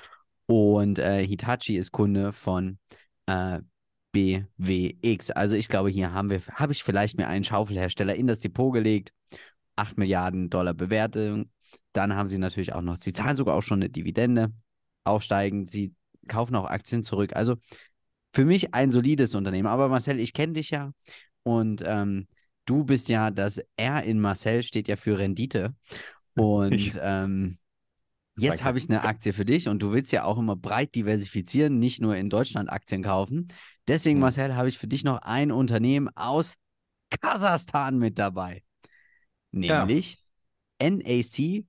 Und äh, Hitachi ist Kunde von äh, B W X. Also ich glaube, hier haben wir, habe ich vielleicht mir einen Schaufelhersteller in das Depot gelegt. acht Milliarden Dollar Bewertung. Dann haben sie natürlich auch noch, sie zahlen sogar auch schon eine Dividende, aufsteigend. Sie kaufen auch Aktien zurück. Also für mich ein solides Unternehmen. Aber Marcel, ich kenne dich ja und ähm, du bist ja, das R in Marcel steht ja für Rendite. Ich Und ähm, jetzt danke. habe ich eine Aktie für dich und du willst ja auch immer breit diversifizieren, nicht nur in Deutschland Aktien kaufen. Deswegen, Hm. Marcel, habe ich für dich noch ein Unternehmen aus Kasachstan mit dabei, Ja, nämlich N A C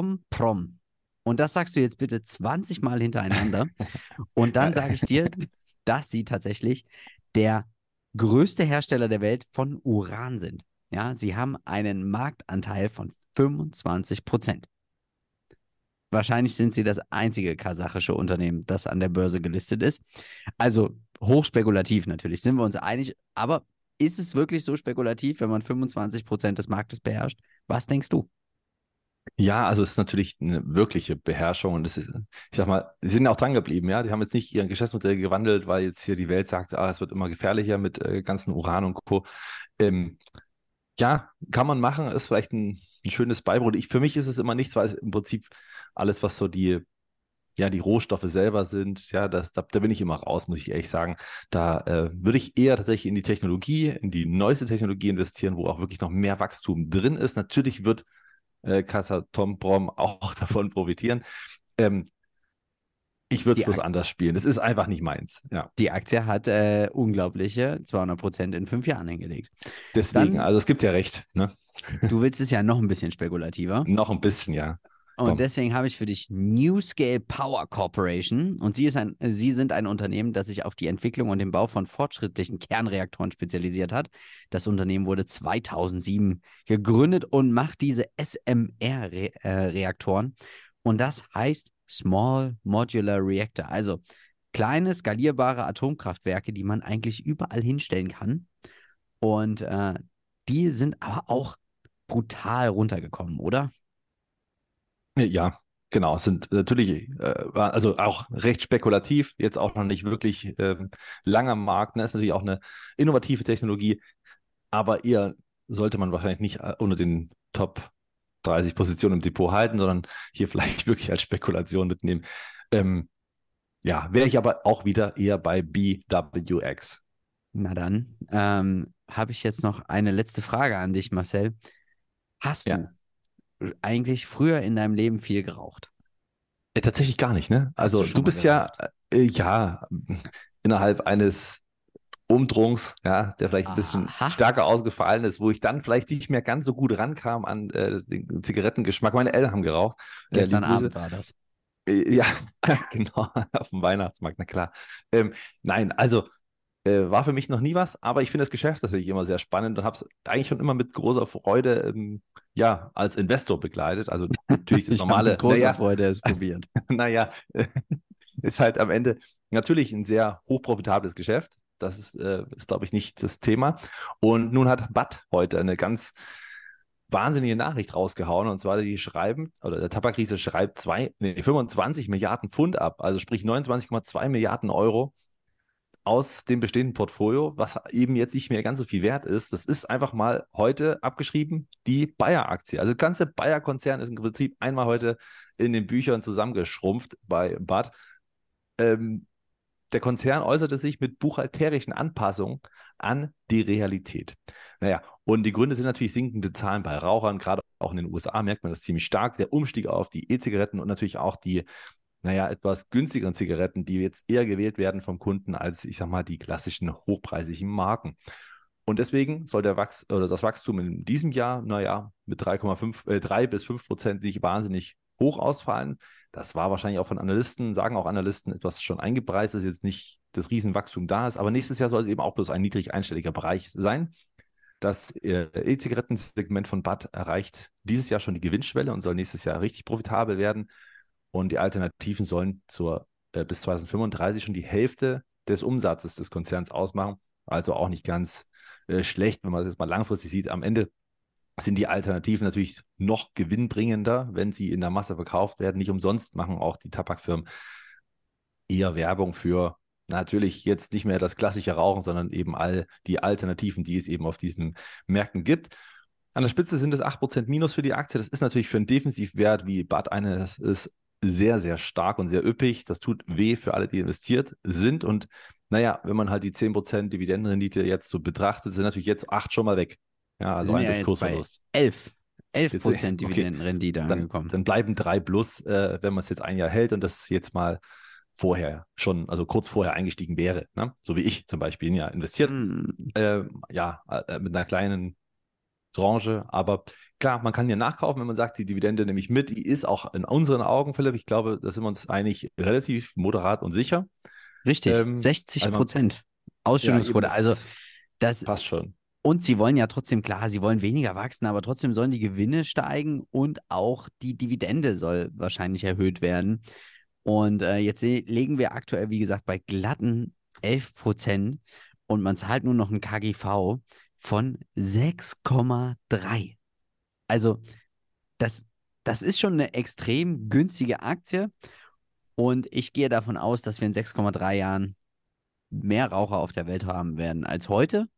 Kazatomprom. Und das sagst du jetzt bitte zwanzig Mal hintereinander. Und dann sage ich dir, dass sie tatsächlich der größte Hersteller der Welt von Uran sind. Ja, sie haben einen Marktanteil von fünfundzwanzig Prozent. Wahrscheinlich sind sie das einzige kasachische Unternehmen, das an der Börse gelistet ist. Also hochspekulativ natürlich, sind wir uns einig. Aber ist es wirklich so spekulativ, wenn man fünfundzwanzig Prozent des Marktes beherrscht? Was denkst du? Ja, also es ist natürlich eine wirkliche Beherrschung und es ist, ich sag mal, sie sind ja auch dran geblieben, ja. Die haben jetzt nicht ihr Geschäftsmodell gewandelt, weil jetzt hier die Welt sagt, ah, es wird immer gefährlicher mit äh, ganzen Uran und Co. Ähm, ja, kann man machen, ist vielleicht ein, ein schönes Beibrot. Ich, für mich ist es immer nichts, weil es im Prinzip alles, was so die, ja, die Rohstoffe selber sind, ja, das, da, da bin ich immer raus, muss ich ehrlich sagen. Da äh, würde ich eher tatsächlich in die Technologie, in die neueste Technologie investieren, wo auch wirklich noch mehr Wachstum drin ist. Natürlich wird äh, Kazatomprom auch davon profitieren. Ähm, ich würde es Die, bloß Ak anders spielen. Das ist einfach nicht meins. Ja, die Aktie hat äh, unglaubliche zweihundert Prozent in fünf Jahren hingelegt. deswegen, Dann, also es gibt ja recht, ne? du willst es ja noch ein bisschen spekulativer. Noch ein bisschen, ja. Und Komm. deswegen habe ich für dich NewScale Power Corporation. Und sie, ist ein, sie sind ein Unternehmen, das sich auf die Entwicklung und den Bau von fortschrittlichen Kernreaktoren spezialisiert hat. Das Unternehmen wurde zweitausendsieben gegründet und macht diese S M R-Reaktoren. Und das heißt Small Modular Reactor. Also kleine, skalierbare Atomkraftwerke, die man eigentlich überall hinstellen kann. Und äh, die sind aber auch brutal runtergekommen, oder? Ja, genau. Es sind natürlich, äh, war also auch recht spekulativ, jetzt auch noch nicht wirklich ähm, lang am Markt. Ne? Ist natürlich auch eine innovative Technologie, aber eher sollte man wahrscheinlich nicht äh, unter den Top dreißig Positionen im Depot halten, sondern hier vielleicht wirklich als Spekulation mitnehmen. Ähm, ja, wäre ich aber auch wieder eher bei B W X. Na dann, ähm, habe ich jetzt noch eine letzte Frage an dich, Marcel. Hast Ja. du eigentlich früher in deinem Leben viel geraucht? Äh, tatsächlich gar nicht, ne? Hast du Also schon du mal bist ja, geraucht? äh, ja, innerhalb eines Umdrungs, ja, der vielleicht ein bisschen Aha, stärker ausgefallen ist, wo ich dann vielleicht nicht mehr ganz so gut rankam an äh, den Zigarettengeschmack. Meine Eltern haben geraucht. Äh, gestern liebe Grüße. Abend war das. Äh, ja, genau, auf dem Weihnachtsmarkt, na klar. Ähm, nein, also äh, war für mich noch nie was, aber ich finde das Geschäft tatsächlich immer sehr spannend und habe es eigentlich schon immer mit großer Freude, ähm, ja, als Investor begleitet. Also natürlich das Ich habe mit normale, großer naja, Freude es probiert. naja, ist halt am Ende natürlich ein sehr hochprofitables Geschäft. Das ist, äh, ist glaube ich, nicht das Thema. Und nun hat Bud heute eine ganz wahnsinnige Nachricht rausgehauen. Und zwar, die schreiben, oder der Tabakriese schreibt zwei, nee, fünfundzwanzig Milliarden Pfund ab, also sprich neunundzwanzig Komma zwei Milliarden Euro aus dem bestehenden Portfolio, was eben jetzt nicht mehr ganz so viel wert ist. Das ist einfach mal heute abgeschrieben, die Bayer-Aktie. Also der ganze Bayer-Konzern ist im Prinzip einmal heute in den Büchern zusammengeschrumpft bei Bud. Ähm, der Konzern äußerte sich mit buchhalterischen Anpassungen an die Realität. Naja, und die Gründe sind natürlich sinkende Zahlen bei Rauchern, gerade auch in den U S A merkt man das ziemlich stark. Der Umstieg auf die E-Zigaretten und natürlich auch die, naja, etwas günstigeren Zigaretten, die jetzt eher gewählt werden vom Kunden als, ich sag mal, die klassischen hochpreisigen Marken. Und deswegen soll der Wachs oder das Wachstum in diesem Jahr, naja, mit drei Komma fünf, äh, drei bis fünf Prozent nicht wahnsinnig hoch ausfallen. Das war wahrscheinlich auch von Analysten, sagen auch Analysten, etwas schon eingepreist, dass jetzt nicht das Riesenwachstum da ist. Aber nächstes Jahr soll es eben auch bloß ein niedrig einstelliger Bereich sein. Das äh, E-Zigaretten-Segment von Bud erreicht dieses Jahr schon die Gewinnschwelle und soll nächstes Jahr richtig profitabel werden. Und die Alternativen sollen zur, äh, bis zweitausendfünfunddreißig schon die Hälfte des Umsatzes des Konzerns ausmachen. Also auch nicht ganz äh, schlecht, wenn man das jetzt mal langfristig sieht. Am Ende sind die Alternativen natürlich noch gewinnbringender, wenn sie in der Masse verkauft werden. Nicht umsonst machen auch die Tabakfirmen eher Werbung für natürlich jetzt nicht mehr das klassische Rauchen, sondern eben all die Alternativen, die es eben auf diesen Märkten gibt. An der Spitze sind es acht Prozent Minus für die Aktie. Das ist natürlich für einen Defensivwert wie Bud eine, das ist sehr, sehr stark und sehr üppig. Das tut weh für alle, die investiert sind. Und naja, wenn man halt die zehn Prozent Dividendenrendite jetzt so betrachtet, sind natürlich jetzt acht schon mal weg. Ja, Wir also sind rein ja durch jetzt bei Kursverlust. elf, elf Jetzt, äh, Prozent okay, Dividendenrendite dann, angekommen. dann bleiben drei plus, äh, wenn man es jetzt ein Jahr hält und das jetzt mal vorher schon, also kurz vorher eingestiegen wäre. Ne? So wie ich zum Beispiel, ja, investiert, Hm. äh, ja, äh, mit einer kleinen Tranche, aber klar, man kann ja nachkaufen, wenn man sagt, die Dividende nehme ich mit, die ist auch in unseren Augen, Philipp, ich glaube, da sind wir uns eigentlich relativ moderat und sicher. Richtig, Ähm, sechzig also man, Prozent ja, eben, Ausschüttungsquote. Also das das, passt schon. und sie wollen ja trotzdem, klar, sie wollen weniger wachsen, aber trotzdem sollen die Gewinne steigen und auch die Dividende soll wahrscheinlich erhöht werden. Und äh, jetzt se- legen wir aktuell, wie gesagt, bei glatten elf Prozent und man zahlt nur noch ein K G V von sechs Komma drei. Also das, das ist schon eine extrem günstige Aktie und ich gehe davon aus, dass wir in sechs Komma drei Jahren mehr Raucher auf der Welt haben werden als heute.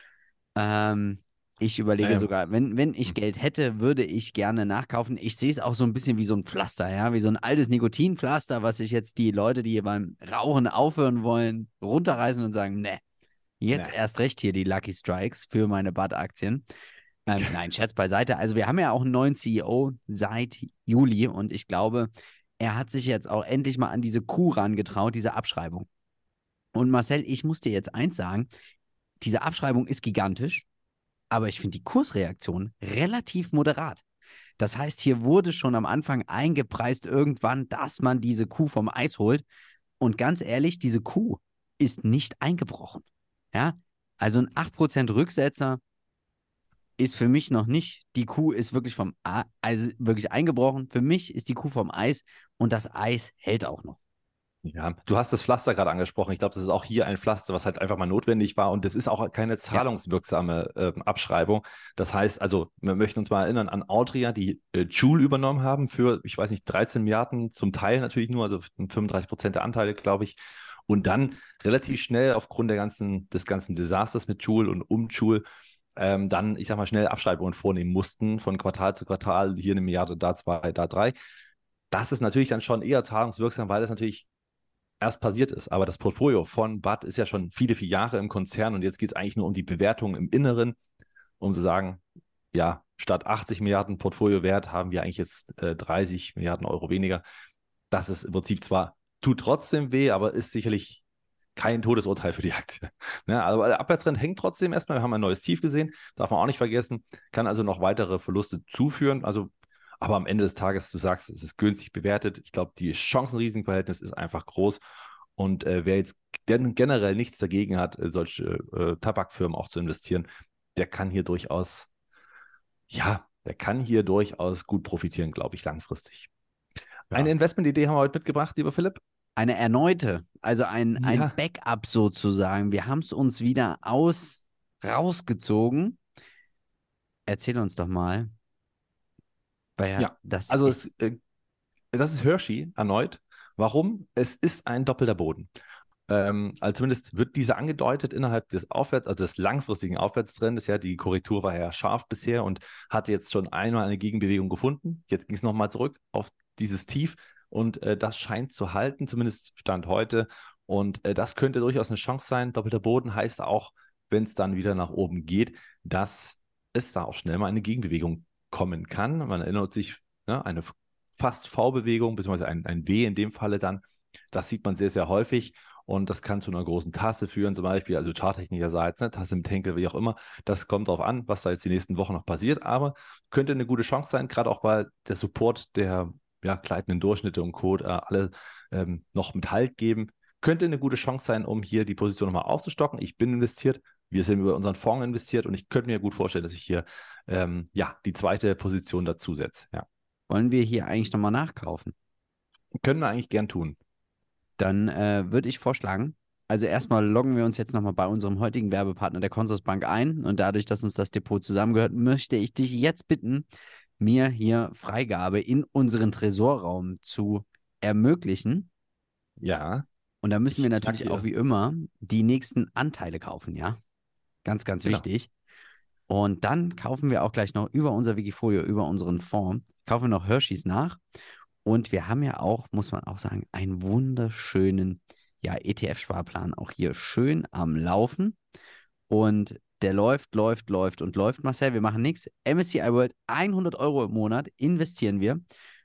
Ähm, ich überlege Ähm, sogar, wenn, wenn ich hm. Geld hätte, würde ich gerne nachkaufen. Ich sehe es auch so ein bisschen wie so ein Pflaster, ja, wie so ein altes Nikotinpflaster, was sich jetzt die Leute, die beim Rauchen aufhören wollen, runterreißen und sagen, ne, jetzt Ne. erst recht hier die Lucky Strikes für meine Bud-Aktien. Ähm, nein, Scherz beiseite. Also wir haben ja auch einen neuen C E O seit Juli und ich glaube, er hat sich jetzt auch endlich mal an diese Kuh rangetraut, diese Abschreibung. Und Marcel, ich muss dir jetzt eins sagen, diese Abschreibung ist gigantisch, aber ich finde die Kursreaktion relativ moderat. Das heißt, hier wurde schon am Anfang eingepreist irgendwann, dass man diese Kuh vom Eis holt. Und ganz ehrlich, diese Kuh ist nicht eingebrochen. Ja, also ein acht Prozent Rücksetzer ist für mich noch nicht, die Kuh ist wirklich vom, A also wirklich eingebrochen. Für mich ist die Kuh vom Eis und das Eis hält auch noch. Ja, du hast das Pflaster gerade angesprochen. Ich glaube, das ist auch hier ein Pflaster, was halt einfach mal notwendig war. Und das ist auch keine Ja, zahlungswirksame äh, Abschreibung. Das heißt, also, wir möchten uns mal erinnern an Altria, die äh, Joule übernommen haben für, ich weiß nicht, dreizehn Milliarden, zum Teil natürlich nur, also fünfunddreißig Prozent der Anteile, glaube ich. Und dann relativ schnell aufgrund der ganzen, des ganzen Desasters mit Joule und um Joule ähm, dann, ich sag mal, schnell Abschreibungen vornehmen mussten, von Quartal zu Quartal, hier eine Milliarde, da zwei, da drei. Das ist natürlich dann schon eher zahlungswirksam, weil das natürlich erst passiert ist. Aber das Portfolio von Bud ist ja schon viele, viele Jahre im Konzern und jetzt geht es eigentlich nur um die Bewertung im Inneren, um zu sagen, ja, statt achtzig Milliarden Portfoliowert haben wir eigentlich jetzt äh, dreißig Milliarden Euro weniger. Das ist im Prinzip zwar, tut trotzdem weh, aber ist sicherlich kein Todesurteil für die Aktie. Ne? Aber der Abwärtstrend hängt trotzdem erstmal. Wir haben ein neues Tief gesehen, darf man auch nicht vergessen, kann also noch weitere Verluste zuführen. Also, aber am Ende des Tages, du sagst, es ist günstig bewertet. Ich glaube, die Chancen-Risiken-Verhältnis ist einfach groß. Und äh, wer jetzt gen generell nichts dagegen hat, äh, solche äh, Tabakfirmen auch zu investieren, der kann hier durchaus, ja, der kann hier durchaus gut profitieren, glaube ich, langfristig. Eine ja. Investmentidee haben wir heute mitgebracht, lieber Philipp. Eine erneute, also ein, ein Ja, Backup sozusagen. Wir haben es uns wieder aus rausgezogen. Erzähl uns doch mal, weil ja. das Also ist, es, äh, das ist Hershey erneut. Warum? Es ist ein doppelter Boden. Ähm, also zumindest wird diese angedeutet innerhalb des Aufwärts, also des langfristigen Aufwärtstrends. Ja, die Korrektur war ja scharf bisher und hat jetzt schon einmal eine Gegenbewegung gefunden. Jetzt ging es nochmal zurück auf dieses Tief und äh, das scheint zu halten, zumindest Stand heute. Und äh, das könnte durchaus eine Chance sein. Doppelter Boden heißt auch, wenn es dann wieder nach oben geht, dass es da auch schnell mal eine Gegenbewegung kommen kann. Man erinnert sich, ne, eine fast V-Bewegung, beziehungsweise ein, ein W in dem Falle dann. Das sieht man sehr, sehr häufig. Und das kann zu einer großen Tasse führen, zum Beispiel, also charttechnischerseits, ne, Tasse mit Henkel, wie auch immer. Das kommt darauf an, was da jetzt die nächsten Wochen noch passiert, aber könnte eine gute Chance sein, gerade auch weil der Support der ja, gleitenden Durchschnitte und Code äh, alle ähm, noch mit Halt geben. Könnte eine gute Chance sein, um hier die Position nochmal aufzustocken. Ich bin investiert, wir sind über unseren Fonds investiert und ich könnte mir gut vorstellen, dass ich hier ähm, ja, die zweite Position dazu setze. Ja. wollen wir hier eigentlich nochmal nachkaufen? Können wir eigentlich gern tun. Dann äh, würde ich vorschlagen, also erstmal loggen wir uns jetzt nochmal bei unserem heutigen Werbepartner der Consorsbank ein und dadurch, dass uns das Depot zusammengehört, möchte ich dich jetzt bitten, mir hier Freigabe in unseren Tresorraum zu ermöglichen. Ja, Und da müssen wir ich knack natürlich auch hier. wie immer die nächsten Anteile kaufen, ja? Ganz, ganz Genau. wichtig. Und dann kaufen wir auch gleich noch über unser Wikifolio, über unseren Fonds, kaufen wir noch Hershey's nach. Und wir haben ja auch, muss man auch sagen, einen wunderschönen, ja, E T F-Sparplan auch hier schön am Laufen. Und der läuft, läuft, läuft und läuft. Marcel, wir machen nichts. M S C I World, hundert Euro im Monat investieren wir.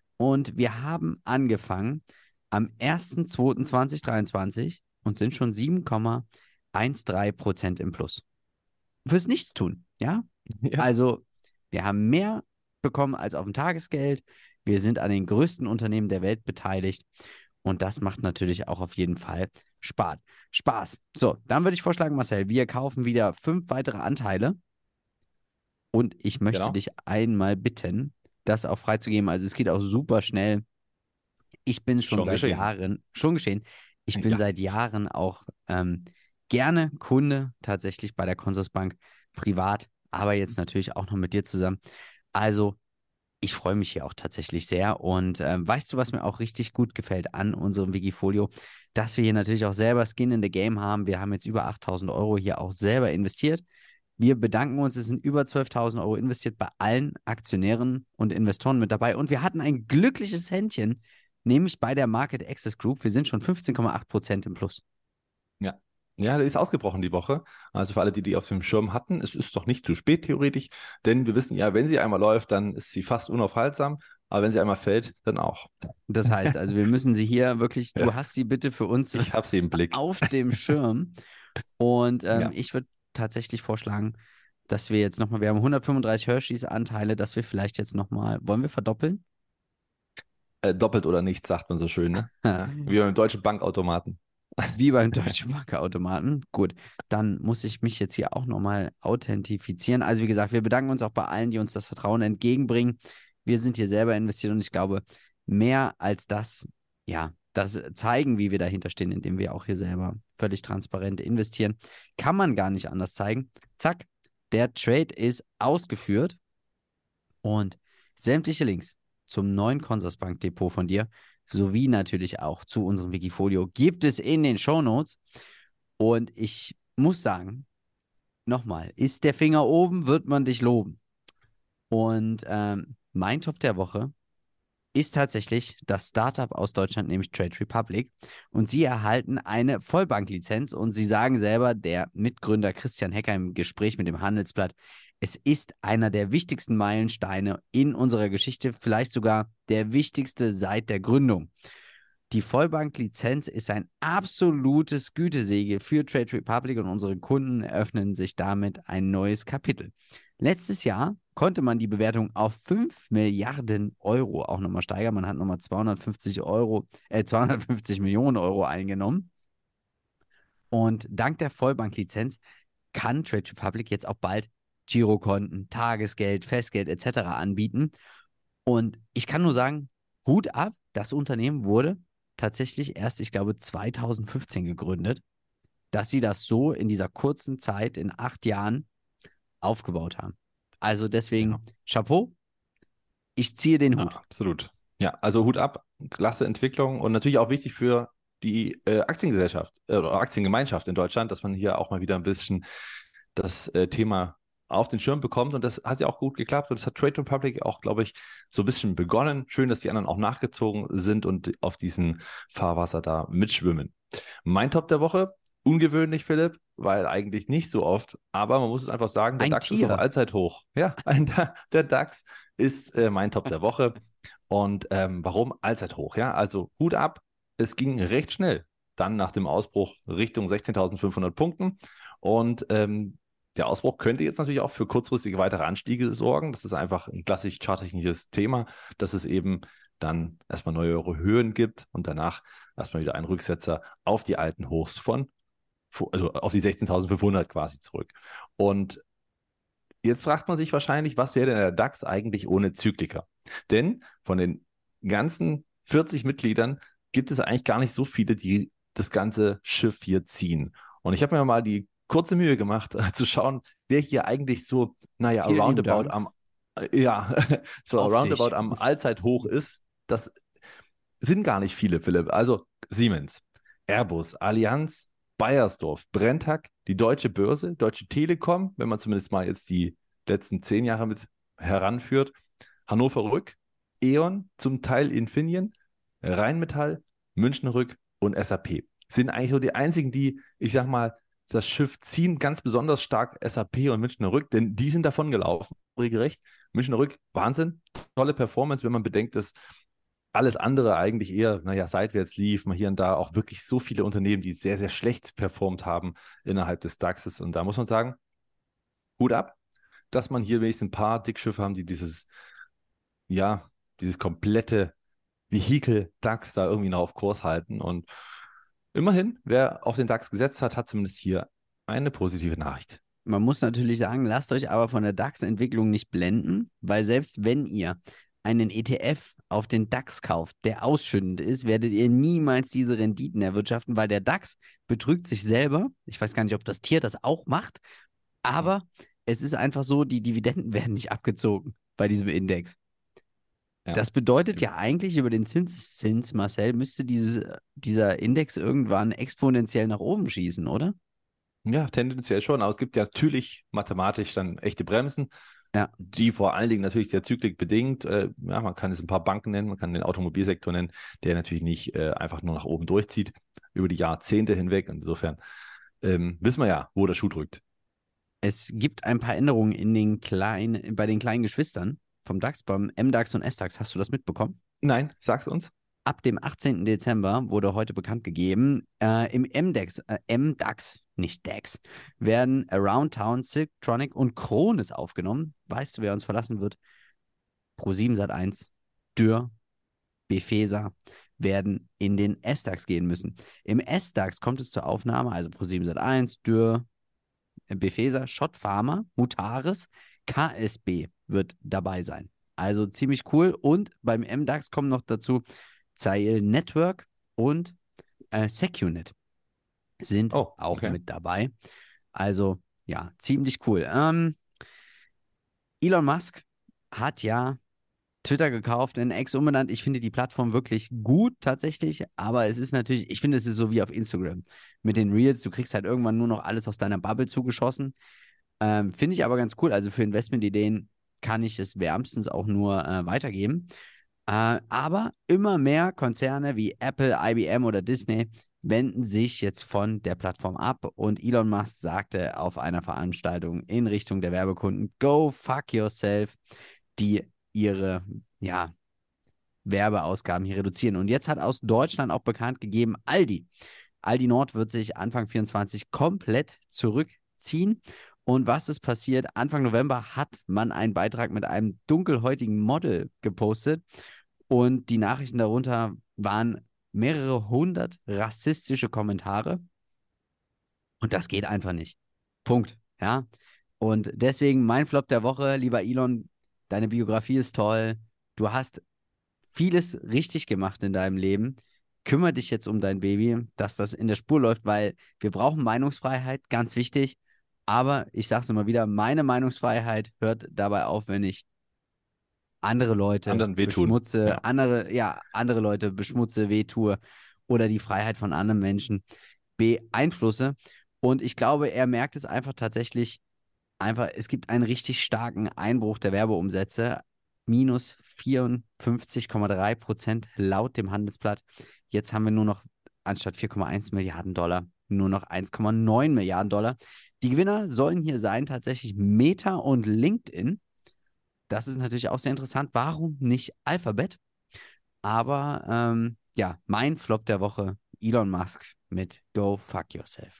Und wir haben angefangen am ersten zweiten zweitausenddreiundzwanzig und sind schon sieben Komma dreizehn Prozent im Plus. Fürs Nichtstun, ja? Ja. Also, wir haben mehr bekommen als auf dem Tagesgeld. Wir sind an den größten Unternehmen der Welt beteiligt. Und das macht natürlich auch auf jeden Fall Spaß. Spaß. So, dann würde ich vorschlagen, Marcel, wir kaufen wieder fünf weitere Anteile. Und ich möchte Genau. dich einmal bitten, das auch freizugeben. Also es geht auch super schnell. Ich bin schon Schon seit geschehen. Jahren, schon geschehen, ich bin Ja. seit Jahren auch ähm, gerne Kunde tatsächlich bei der Consorsbank privat, aber jetzt natürlich auch noch mit dir zusammen. Also ich freue mich hier auch tatsächlich sehr. Und ähm, weißt du, was mir auch richtig gut gefällt an unserem Wikifolio? Dass wir hier natürlich auch selber Skin in the Game haben. Wir haben jetzt über achttausend Euro hier auch selber investiert. Wir bedanken uns, es sind über zwölftausend Euro investiert bei allen Aktionären und Investoren mit dabei. Und wir hatten ein glückliches Händchen, nämlich bei der Market Access Group. Wir sind schon fünfzehn Komma acht Prozent im Plus. Ja. Ja, der ist ausgebrochen die Woche. Also für alle, die die auf dem Schirm hatten, es ist doch nicht zu spät theoretisch, denn wir wissen ja, wenn sie einmal läuft, dann ist sie fast unaufhaltsam, aber wenn sie einmal fällt, dann auch. Das heißt also, wir müssen sie hier wirklich, Ja, du hast sie bitte für uns ich habe sie im Blick. auf dem Schirm. Und ähm, Ja, ich würde tatsächlich vorschlagen, dass wir jetzt nochmal, wir haben hundertfünfunddreißig Hershey's-Anteile, dass wir vielleicht jetzt nochmal, wollen wir verdoppeln? äh, doppelt oder nichts, sagt man so schön, ne? Ja, wie beim deutschen Bankautomaten. Wie beim Deutschen Bankautomaten. Gut, dann muss ich mich jetzt hier auch nochmal authentifizieren. Also wie gesagt, wir bedanken uns auch bei allen, die uns das Vertrauen entgegenbringen. Wir sind hier selber investiert und ich glaube, mehr als das, ja, das zeigen, wie wir dahinter stehen, indem wir auch hier selber völlig transparent investieren, kann man gar nicht anders zeigen. Zack, der Trade ist ausgeführt und sämtliche Links zum neuen Consorsbank Depot von dir sowie natürlich auch zu unserem Wikifolio gibt es in den Shownotes. Und ich muss sagen, nochmal, ist der Finger oben, wird man dich loben. Und ähm, mein Top der Woche ist tatsächlich das Startup aus Deutschland, nämlich Trade Republic. Und sie erhalten eine Vollbanklizenz und sie sagen selber, der Mitgründer Christian Hecker im Gespräch mit dem Handelsblatt, es ist einer der wichtigsten Meilensteine in unserer Geschichte, vielleicht sogar der wichtigste seit der Gründung. Die Vollbanklizenz ist ein absolutes Gütesiegel für Trade Republic und unsere Kunden eröffnen sich damit ein neues Kapitel. Letztes Jahr konnte man die Bewertung auf fünf Milliarden Euro auch nochmal steigern. Man hat nochmal zweihundertfünfzig Euro, äh, zweihundertfünfzig Millionen Euro eingenommen. Und dank der Vollbanklizenz kann Trade Republic jetzt auch bald Girokonten, Tagesgeld, Festgeld et cetera anbieten. Und ich kann nur sagen, Hut ab, das Unternehmen wurde tatsächlich erst, ich glaube, zweitausendfünfzehn gegründet, dass sie das so in dieser kurzen Zeit, in acht Jahren, aufgebaut haben. Also ja. deswegen Chapeau, ich ziehe den Ja, Hut. absolut. Ja, also Hut ab, klasse Entwicklung und natürlich auch wichtig für die äh, Aktiengesellschaft äh, oder Aktiengemeinschaft in Deutschland, dass man hier auch mal wieder ein bisschen das äh, Thema auf den Schirm bekommt. Und das hat ja auch gut geklappt. Und das hat Trade Republic auch, glaube ich, so ein bisschen begonnen. Schön, dass die anderen auch nachgezogen sind und auf diesen Fahrwasser da mitschwimmen. Mein Top der Woche, ungewöhnlich, Philipp, weil eigentlich nicht so oft, aber man muss es einfach sagen, der Ein DAX ist auf Tier. Allzeithoch. Ja, ein, der DAX ist äh, mein Top der Woche. Und ähm, warum Allzeithoch? Ja, also Hut ab, es ging recht schnell. Dann nach dem Ausbruch Richtung sechzehntausendfünfhundert Punkten. Und ähm, der Ausbruch könnte jetzt natürlich auch für kurzfristige weitere Anstiege sorgen. Das ist einfach ein klassisch charttechnisches Thema, dass es eben dann erstmal neue Höhen gibt und danach erstmal wieder einen Rücksetzer auf die alten Hochs von, also auf die sechzehntausendfünfhundert quasi zurück. Und jetzt fragt man sich wahrscheinlich, was wäre denn der DAX eigentlich ohne Zykliker? Denn von den ganzen vierzig Mitgliedern gibt es eigentlich gar nicht so viele, die das ganze Schiff hier ziehen. Und ich habe mir mal die kurze Mühe gemacht, äh, zu schauen, wer hier eigentlich so, naja, Vielen lieben roundabout Dank. am, äh, ja, so Auf roundabout dich. am Allzeithoch ist. Das sind gar nicht viele, Philipp. Also Siemens, Airbus, Allianz, Bayersdorf, Brenntag, die Deutsche Börse, Deutsche Telekom, wenn man zumindest mal jetzt die letzten zehn Jahre mit heranführt, Hannover Rück, E.ON, zum Teil Infineon, Rheinmetall, München Rück und S A P. Sind eigentlich so die einzigen, die, ich sag mal, das Schiff ziehen, ganz besonders stark S A P und Münchner Rück, denn die sind davon gelaufen, regelrecht. Münchner Rück, Wahnsinn, tolle Performance, wenn man bedenkt, dass alles andere eigentlich eher, naja, seitwärts lief, mal hier und da auch wirklich so viele Unternehmen, die sehr, sehr schlecht performt haben innerhalb des DAXes. Und da muss man sagen, Hut ab, dass man hier wenigstens ein paar Dickschiffe haben, die dieses, ja, dieses komplette Vehikel DAX da irgendwie noch auf Kurs halten. Und immerhin, wer auf den DAX gesetzt hat, hat zumindest hier eine positive Nachricht. Man muss natürlich sagen, lasst euch aber von der DAX-Entwicklung nicht blenden, weil selbst wenn ihr einen E T F auf den DAX kauft, der ausschüttend ist, werdet ihr niemals diese Renditen erwirtschaften, weil der DAX betrügt sich selber. Ich weiß gar nicht, ob das Tier das auch macht, aber es ist einfach so, die Dividenden werden nicht abgezogen bei diesem Index. Ja. Das bedeutet ja eigentlich über den Zinseszins, Marcel, müsste dieses, dieser Index irgendwann exponentiell nach oben schießen, oder? Ja, tendenziell schon, aber es gibt ja natürlich mathematisch dann echte Bremsen, Ja. die vor allen Dingen natürlich der Zyklik bedingt. Äh, ja, man kann es ein paar Banken nennen, man kann den Automobilsektor nennen, der natürlich nicht äh, einfach nur nach oben durchzieht über die Jahrzehnte hinweg. Und insofern ähm, wissen wir ja, wo der Schuh drückt. Es gibt ein paar Änderungen in den kleinen, bei den kleinen Geschwistern vom DAX, beim M DAX und S DAX. Hast du das mitbekommen? Nein, sag's uns. Ab dem achtzehnten Dezember wurde heute bekannt gegeben, äh, im M DAX, äh, M DAX, nicht DAX, werden Around Town, Silktronic und Krones aufgenommen. Weißt du, wer uns verlassen wird? ProSieben Sat eins, Dürr, Befesa werden in den S DAX gehen müssen. Im S DAX kommt es zur Aufnahme, also ProSieben Sat eins, Dürr, Befesa, Schott Pharma, Mutares, K S B wird dabei sein. Also ziemlich cool. Und beim M DAX kommen noch dazu Zeil Network und äh, SecuNet sind Oh, auch okay. mit dabei. Also ja, ziemlich cool. Ähm, Elon Musk hat ja Twitter gekauft, in X umbenannt. Ich finde die Plattform wirklich gut tatsächlich, aber es ist natürlich, ich finde, es ist so wie auf Instagram mit den Reels. Du kriegst halt irgendwann nur noch alles aus deiner Bubble zugeschossen. Ähm, finde ich aber ganz cool. Also für Investmentideen kann ich es wärmstens auch nur äh, weitergeben. Äh, aber immer mehr Konzerne wie Apple, I B M oder Disney wenden sich jetzt von der Plattform ab und Elon Musk sagte auf einer Veranstaltung in Richtung der Werbekunden, go fuck yourself, die ihre, ja, Werbeausgaben hier reduzieren. Und jetzt hat aus Deutschland auch bekannt gegeben, Aldi. Aldi Nord wird sich Anfang vierundzwanzig komplett zurückziehen. Und was ist passiert? Anfang November hat man einen Beitrag mit einem dunkelhäutigen Model gepostet und die Nachrichten darunter waren mehrere hundert rassistische Kommentare und das geht einfach nicht. Punkt. Ja. Und deswegen mein Flop der Woche, lieber Elon, deine Biografie ist toll. Du hast vieles richtig gemacht in deinem Leben. Kümmere dich jetzt um dein Baby, dass das in der Spur läuft, weil wir brauchen Meinungsfreiheit, ganz wichtig. Aber ich sage es immer wieder, meine Meinungsfreiheit hört dabei auf, wenn ich andere Leute Anderen wehtun. beschmutze, Ja. andere, ja, andere Leute beschmutze, wehtue oder die Freiheit von anderen Menschen beeinflusse. Und ich glaube, er merkt es einfach tatsächlich, einfach, es gibt einen richtig starken Einbruch der Werbeumsätze. Minus vierundfünfzig Komma drei Prozent laut dem Handelsblatt. Jetzt haben wir nur noch anstatt vier Komma eins Milliarden Dollar nur noch eins Komma neun Milliarden Dollar. Die Gewinner sollen hier sein tatsächlich Meta und LinkedIn. Das ist natürlich auch sehr interessant. Warum nicht Alphabet? Aber ähm, ja, mein Flop der Woche, Elon Musk mit Go Fuck Yourself.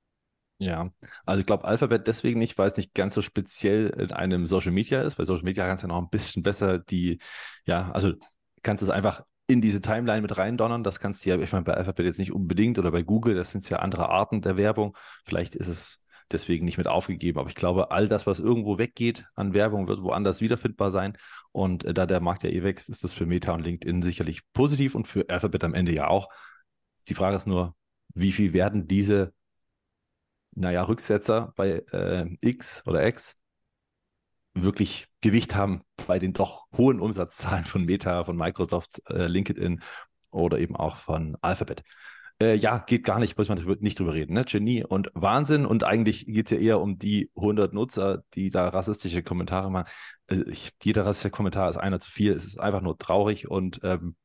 Ja, also ich glaube Alphabet deswegen nicht, weil es nicht ganz so speziell in einem Social Media ist. Bei Social Media kannst du ja noch ein bisschen besser die, ja, also kannst du es einfach in diese Timeline mit reindonnern. Das kannst du ja, ich meine, bei Alphabet jetzt nicht unbedingt oder bei Google, das sind ja andere Arten der Werbung. Vielleicht ist es deswegen nicht mit aufgegeben, aber ich glaube, all das, was irgendwo weggeht an Werbung, wird woanders wiederfindbar sein. Und äh, da der Markt ja eh wächst, ist das für Meta und LinkedIn sicherlich positiv und für Alphabet am Ende ja auch. Die Frage ist nur, wie viel werden diese naja, Rücksetzer bei äh, X oder X wirklich Gewicht haben bei den doch hohen Umsatzzahlen von Meta, von Microsoft, äh, LinkedIn oder eben auch von Alphabet. Äh, ja, geht gar nicht, muss man nicht drüber reden. Ne? Genie und Wahnsinn. Und eigentlich geht es ja eher um die hundert Nutzer, die da rassistische Kommentare machen. Also ich, jeder rassistische Kommentar ist einer zu viel. Es ist einfach nur traurig und ähm,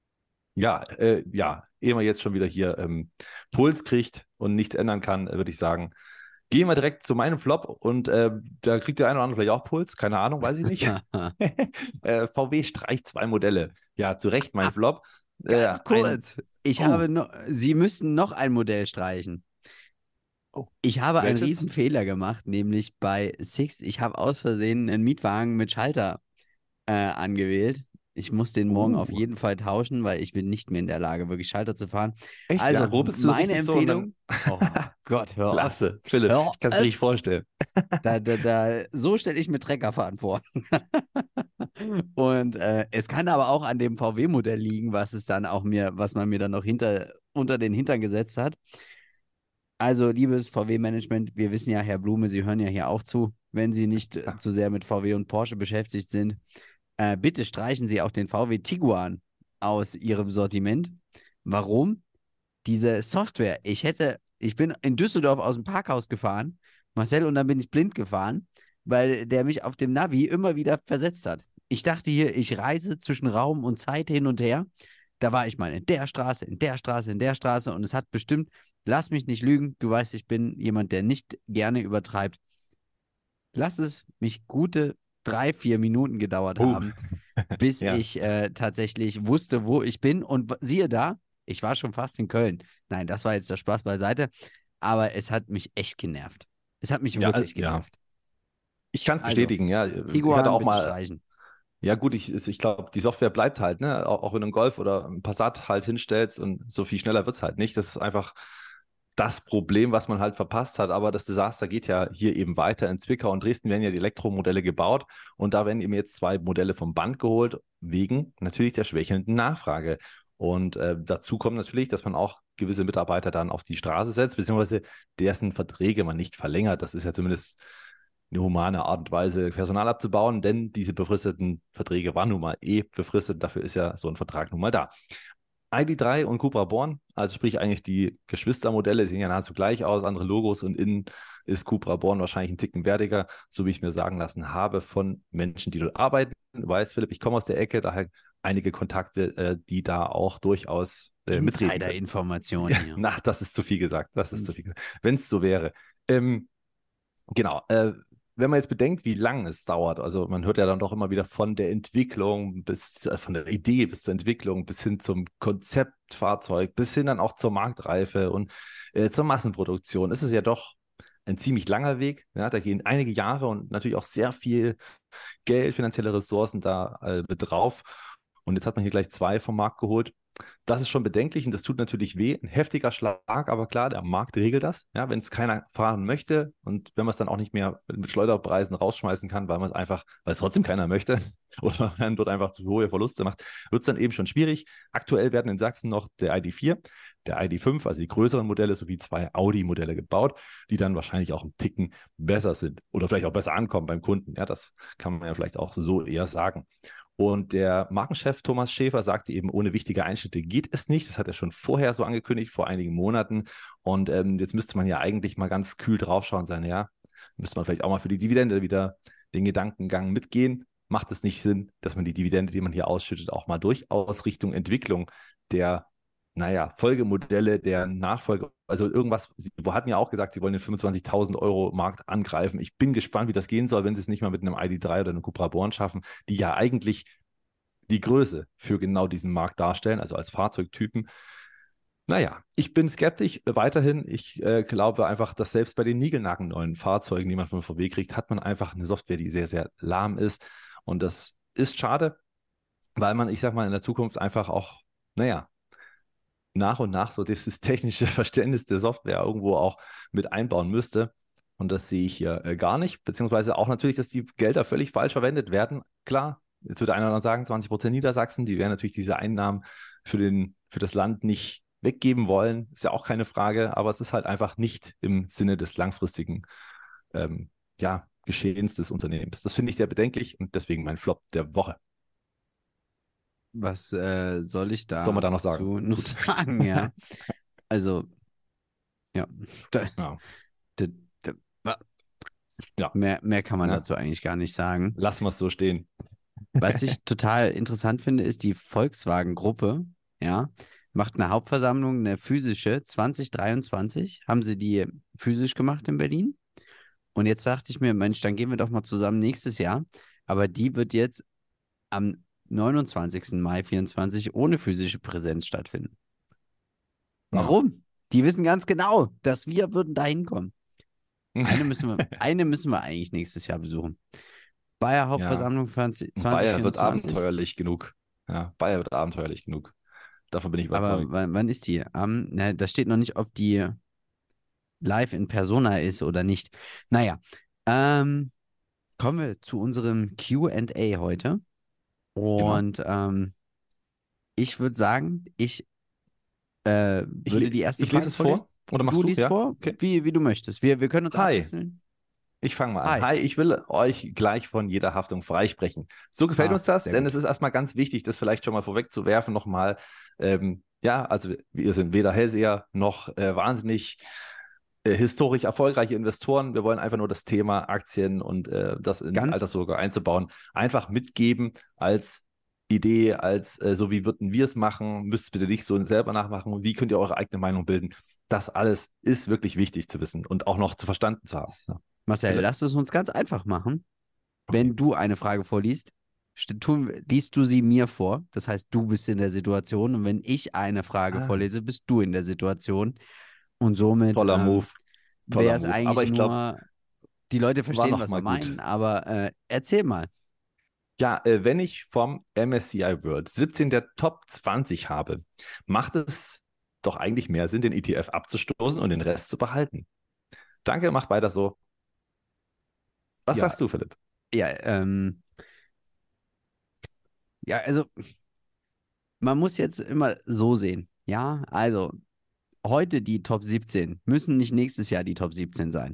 ja, äh, ja, ehe man jetzt schon wieder hier ähm, Puls kriegt und nichts ändern kann, äh, würde ich sagen, gehen wir direkt zu meinem Flop und äh, da kriegt der eine oder andere vielleicht auch Puls, keine Ahnung, weiß ich nicht. äh, V W streicht zwei Modelle. Ja, zu Recht mein Ah, Flop. Äh, ganz ein, kurz. Ich oh, habe noch, Sie müssen noch ein Modell streichen. oh, Ich habe einen welches? riesen Fehler gemacht, nämlich bei Sixt. Ich habe aus Versehen einen Mietwagen mit Schalter äh, angewählt. Ich muss den morgen auf Uh, jeden Fall tauschen, weil ich bin nicht mehr in der Lage, wirklich Schalter zu fahren. echt? Also, Ja, rubbelst du meine richtig so und dann. Empfehlung, oh Gott, hör auf. Klasse, Philipp, Hör ich kann es mir nicht auf. vorstellen. Da, da, da, so stelle ich mir Treckerfahren vor. Und äh, es kann aber auch an dem V W-Modell liegen, was es dann auch mir, was man mir dann noch hinter, unter den Hintern gesetzt hat. Also, liebes V W-Management, wir wissen ja, Herr Blume, Sie hören ja hier auch zu, wenn Sie nicht äh, zu sehr mit V W und Porsche beschäftigt sind. Äh, bitte streichen Sie auch den V W Tiguan aus Ihrem Sortiment. Warum? Diese Software. Ich hätte, ich bin in Düsseldorf aus dem Parkhaus gefahren, Marcel, und dann bin ich blind gefahren, weil der mich auf dem Navi immer wieder versetzt hat. Ich dachte hier, ich reise zwischen Raum und Zeit hin und her. Da war ich mal in der Straße, in der Straße, in der Straße und es hat bestimmt, lass mich nicht lügen, du weißt, ich bin jemand, der nicht gerne übertreibt. Lass es mich gute drei, vier Minuten gedauert Uh, haben, bis ja. ich äh, tatsächlich wusste, wo ich bin. Und siehe da, ich war schon fast in Köln. Nein, das war jetzt der Spaß beiseite. Aber es hat mich echt genervt. Es hat mich Ja, äh, wirklich ja. genervt. Ich kann es Also, bestätigen, ja. Ich hatte Tiguan auch bitte mal, streichen. ja gut, ich, ich glaube, die Software bleibt halt, ne? Auch, auch wenn du einen Golf oder einen Passat halt hinstellst und so viel schneller wird es halt nicht. Das ist einfach das Problem, was man halt verpasst hat. Aber das Desaster geht ja hier eben weiter. In Zwickau und Dresden werden ja die Elektromodelle gebaut und da werden eben jetzt zwei Modelle vom Band geholt, wegen natürlich der schwächelnden Nachfrage. Und äh, dazu kommt natürlich, dass man auch gewisse Mitarbeiter dann auf die Straße setzt, beziehungsweise dessen Verträge man nicht verlängert. Das ist ja zumindest eine humane Art und Weise, Personal abzubauen, denn diese befristeten Verträge waren nun mal eh befristet. Dafür ist ja so ein Vertrag nun mal da. I D drei und Cupra Born, also sprich eigentlich die Geschwistermodelle, sehen ja nahezu gleich aus, andere Logos und innen ist Cupra Born wahrscheinlich ein Ticken wertiger, so wie ich mir sagen lassen habe von Menschen, die dort arbeiten. Du weißt, Philipp, ich komme aus der Ecke, daher einige Kontakte, äh, die da auch durchaus äh, mitreden können. Insider-Informationen Ja, hier. na, das ist zu viel gesagt, das ist zu Hm. viel gesagt. Wenn es so wäre. Ähm, genau, äh, wenn man jetzt bedenkt, wie lange es dauert, also man hört ja dann doch immer wieder von der Entwicklung bis, äh, von der Idee bis zur Entwicklung, bis hin zum Konzeptfahrzeug, bis hin dann auch zur Marktreife und äh, zur Massenproduktion, ist es ja doch ein ziemlich langer Weg. Ja, da gehen einige Jahre und natürlich auch sehr viel Geld, finanzielle Ressourcen da äh, mit drauf. Und jetzt hat man hier gleich zwei vom Markt geholt. Das ist schon bedenklich und das tut natürlich weh. Ein heftiger Schlag, aber klar, der Markt regelt das. Ja, wenn es keiner fahren möchte und wenn man es dann auch nicht mehr mit Schleuderpreisen rausschmeißen kann, weil man es einfach, weil es trotzdem keiner möchte oder man dort einfach zu hohe Verluste macht, wird es dann eben schon schwierig. Aktuell werden in Sachsen noch der I D vier, der I D fünf, also die größeren Modelle, sowie zwei Audi-Modelle gebaut, die dann wahrscheinlich auch einen Ticken besser sind oder vielleicht auch besser ankommen beim Kunden. Ja, das kann man ja vielleicht auch so eher sagen. Und der Markenchef Thomas Schäfer sagte eben, ohne wichtige Einschnitte geht es nicht. Das hat er schon vorher so angekündigt, vor einigen Monaten. Und ähm, jetzt müsste man ja eigentlich mal ganz kühl draufschauen und sagen, ja, müsste man vielleicht auch mal für die Dividende wieder den Gedankengang mitgehen. Macht es nicht Sinn, dass man die Dividende, die man hier ausschüttet, auch mal durchaus Richtung Entwicklung der, naja, Folgemodelle, der Nachfolge, also irgendwas, wir hatten ja auch gesagt, sie wollen den fünfundzwanzigtausend Euro Markt angreifen. Ich bin gespannt, wie das gehen soll, wenn sie es nicht mal mit einem I D drei oder einem Cupra Born schaffen, die ja eigentlich die Größe für genau diesen Markt darstellen, also als Fahrzeugtypen. Naja, ich bin skeptisch weiterhin. Ich äh, glaube einfach, dass selbst bei den niegelnagelneuen Fahrzeugen, die man von V W kriegt, hat man einfach eine Software, die sehr, sehr lahm ist. Und das ist schade, weil man, ich sag mal, in der Zukunft einfach auch, naja, nach und nach so dieses technische Verständnis der Software irgendwo auch mit einbauen müsste. Und das sehe ich hier äh, gar nicht. Beziehungsweise auch natürlich, dass die Gelder völlig falsch verwendet werden. Klar, jetzt würde einer dann sagen, zwanzig Prozent Niedersachsen, die werden natürlich diese Einnahmen für, den, für das Land nicht weggeben wollen. Ist ja auch keine Frage, aber es ist halt einfach nicht im Sinne des langfristigen ähm, ja, Geschehens des Unternehmens. Das finde ich sehr bedenklich und deswegen mein Flop der Woche. Was äh, soll ich Was soll man da noch sagen? dazu noch sagen, ja? Also, ja. Da, Ja, da, da, wa- ja. mehr, mehr kann man Ne? dazu eigentlich gar nicht sagen. Lassen wir es so stehen. Was ich total interessant finde, ist die Volkswagen-Gruppe, ja, macht eine Hauptversammlung, eine physische, zwanzig dreiundzwanzig, haben sie die physisch gemacht in Berlin. Und jetzt dachte ich mir, Mensch, dann gehen wir doch mal zusammen nächstes Jahr. Aber die wird jetzt am neunundzwanzigsten Mai vierundzwanzig ohne physische Präsenz stattfinden. Ja. Warum? Die wissen ganz genau, dass wir würden da hinkommen. Eine müssen wir, eine müssen wir eigentlich nächstes Jahr besuchen. Bayer Ja. Hauptversammlung zwanzig Bayer wird vierundzwanzig. abenteuerlich genug. Ja, Bayer wird abenteuerlich genug. Davon bin ich Aber überzeugt. wann, wann ist die? Um, na, da steht noch nicht, ob die live in Persona ist oder nicht. Naja, ähm, kommen wir zu unserem Q und A heute. Genau. Und ähm, ich würde sagen, ich äh, Ich, würde le- die erste ich lese Frage es vorlesen. vor. Oder Du machst du? liest Ja? vor, Okay. wie, wie du möchtest. Wir, wir können uns Hi, abwechseln. ich fange mal an. Hi. Hi, ich will euch gleich von jeder Haftung freisprechen. So gefällt Ah, uns das, sehr denn es gut. ist erstmal ganz wichtig, das vielleicht schon mal vorwegzuwerfen nochmal. Ähm, ja, also wir sind weder Hellseher noch äh, wahnsinnig äh, historisch erfolgreiche Investoren. Wir wollen einfach nur das Thema Aktien und äh, das in die Ganz, Altersvorsorge einzubauen, einfach mitgeben als Idee, als äh, so wie würden wir es machen, müsst es bitte nicht so selber nachmachen. Wie könnt ihr eure eigene Meinung bilden? Das alles ist wirklich wichtig zu wissen und auch noch zu verstanden zu haben. Ja. Marcel, Philipp? lass es uns ganz einfach machen. Okay. Wenn du eine Frage vorliest, st- tun, liest du sie mir vor. Das heißt, du bist in der Situation. Und wenn ich eine Frage Ah, vorlese, bist du in der Situation. Und somit toller ähm, Move, toller wäre es Move. Aber eigentlich ich glaube, nur, die Leute war verstehen, noch was wir mal meinen, gut. aber äh, erzähl mal. Ja, äh, wenn ich vom M S C I World siebzehn der Top zwanzig habe, macht es doch eigentlich mehr Sinn, den E T F abzustoßen und den Rest zu behalten. Danke, macht weiter so. Was Ja, sagst du, Philipp? ja, ähm, ja, also man muss jetzt immer so sehen. Ja, also heute die Top siebzehn müssen nicht nächstes Jahr die Top siebzehn sein.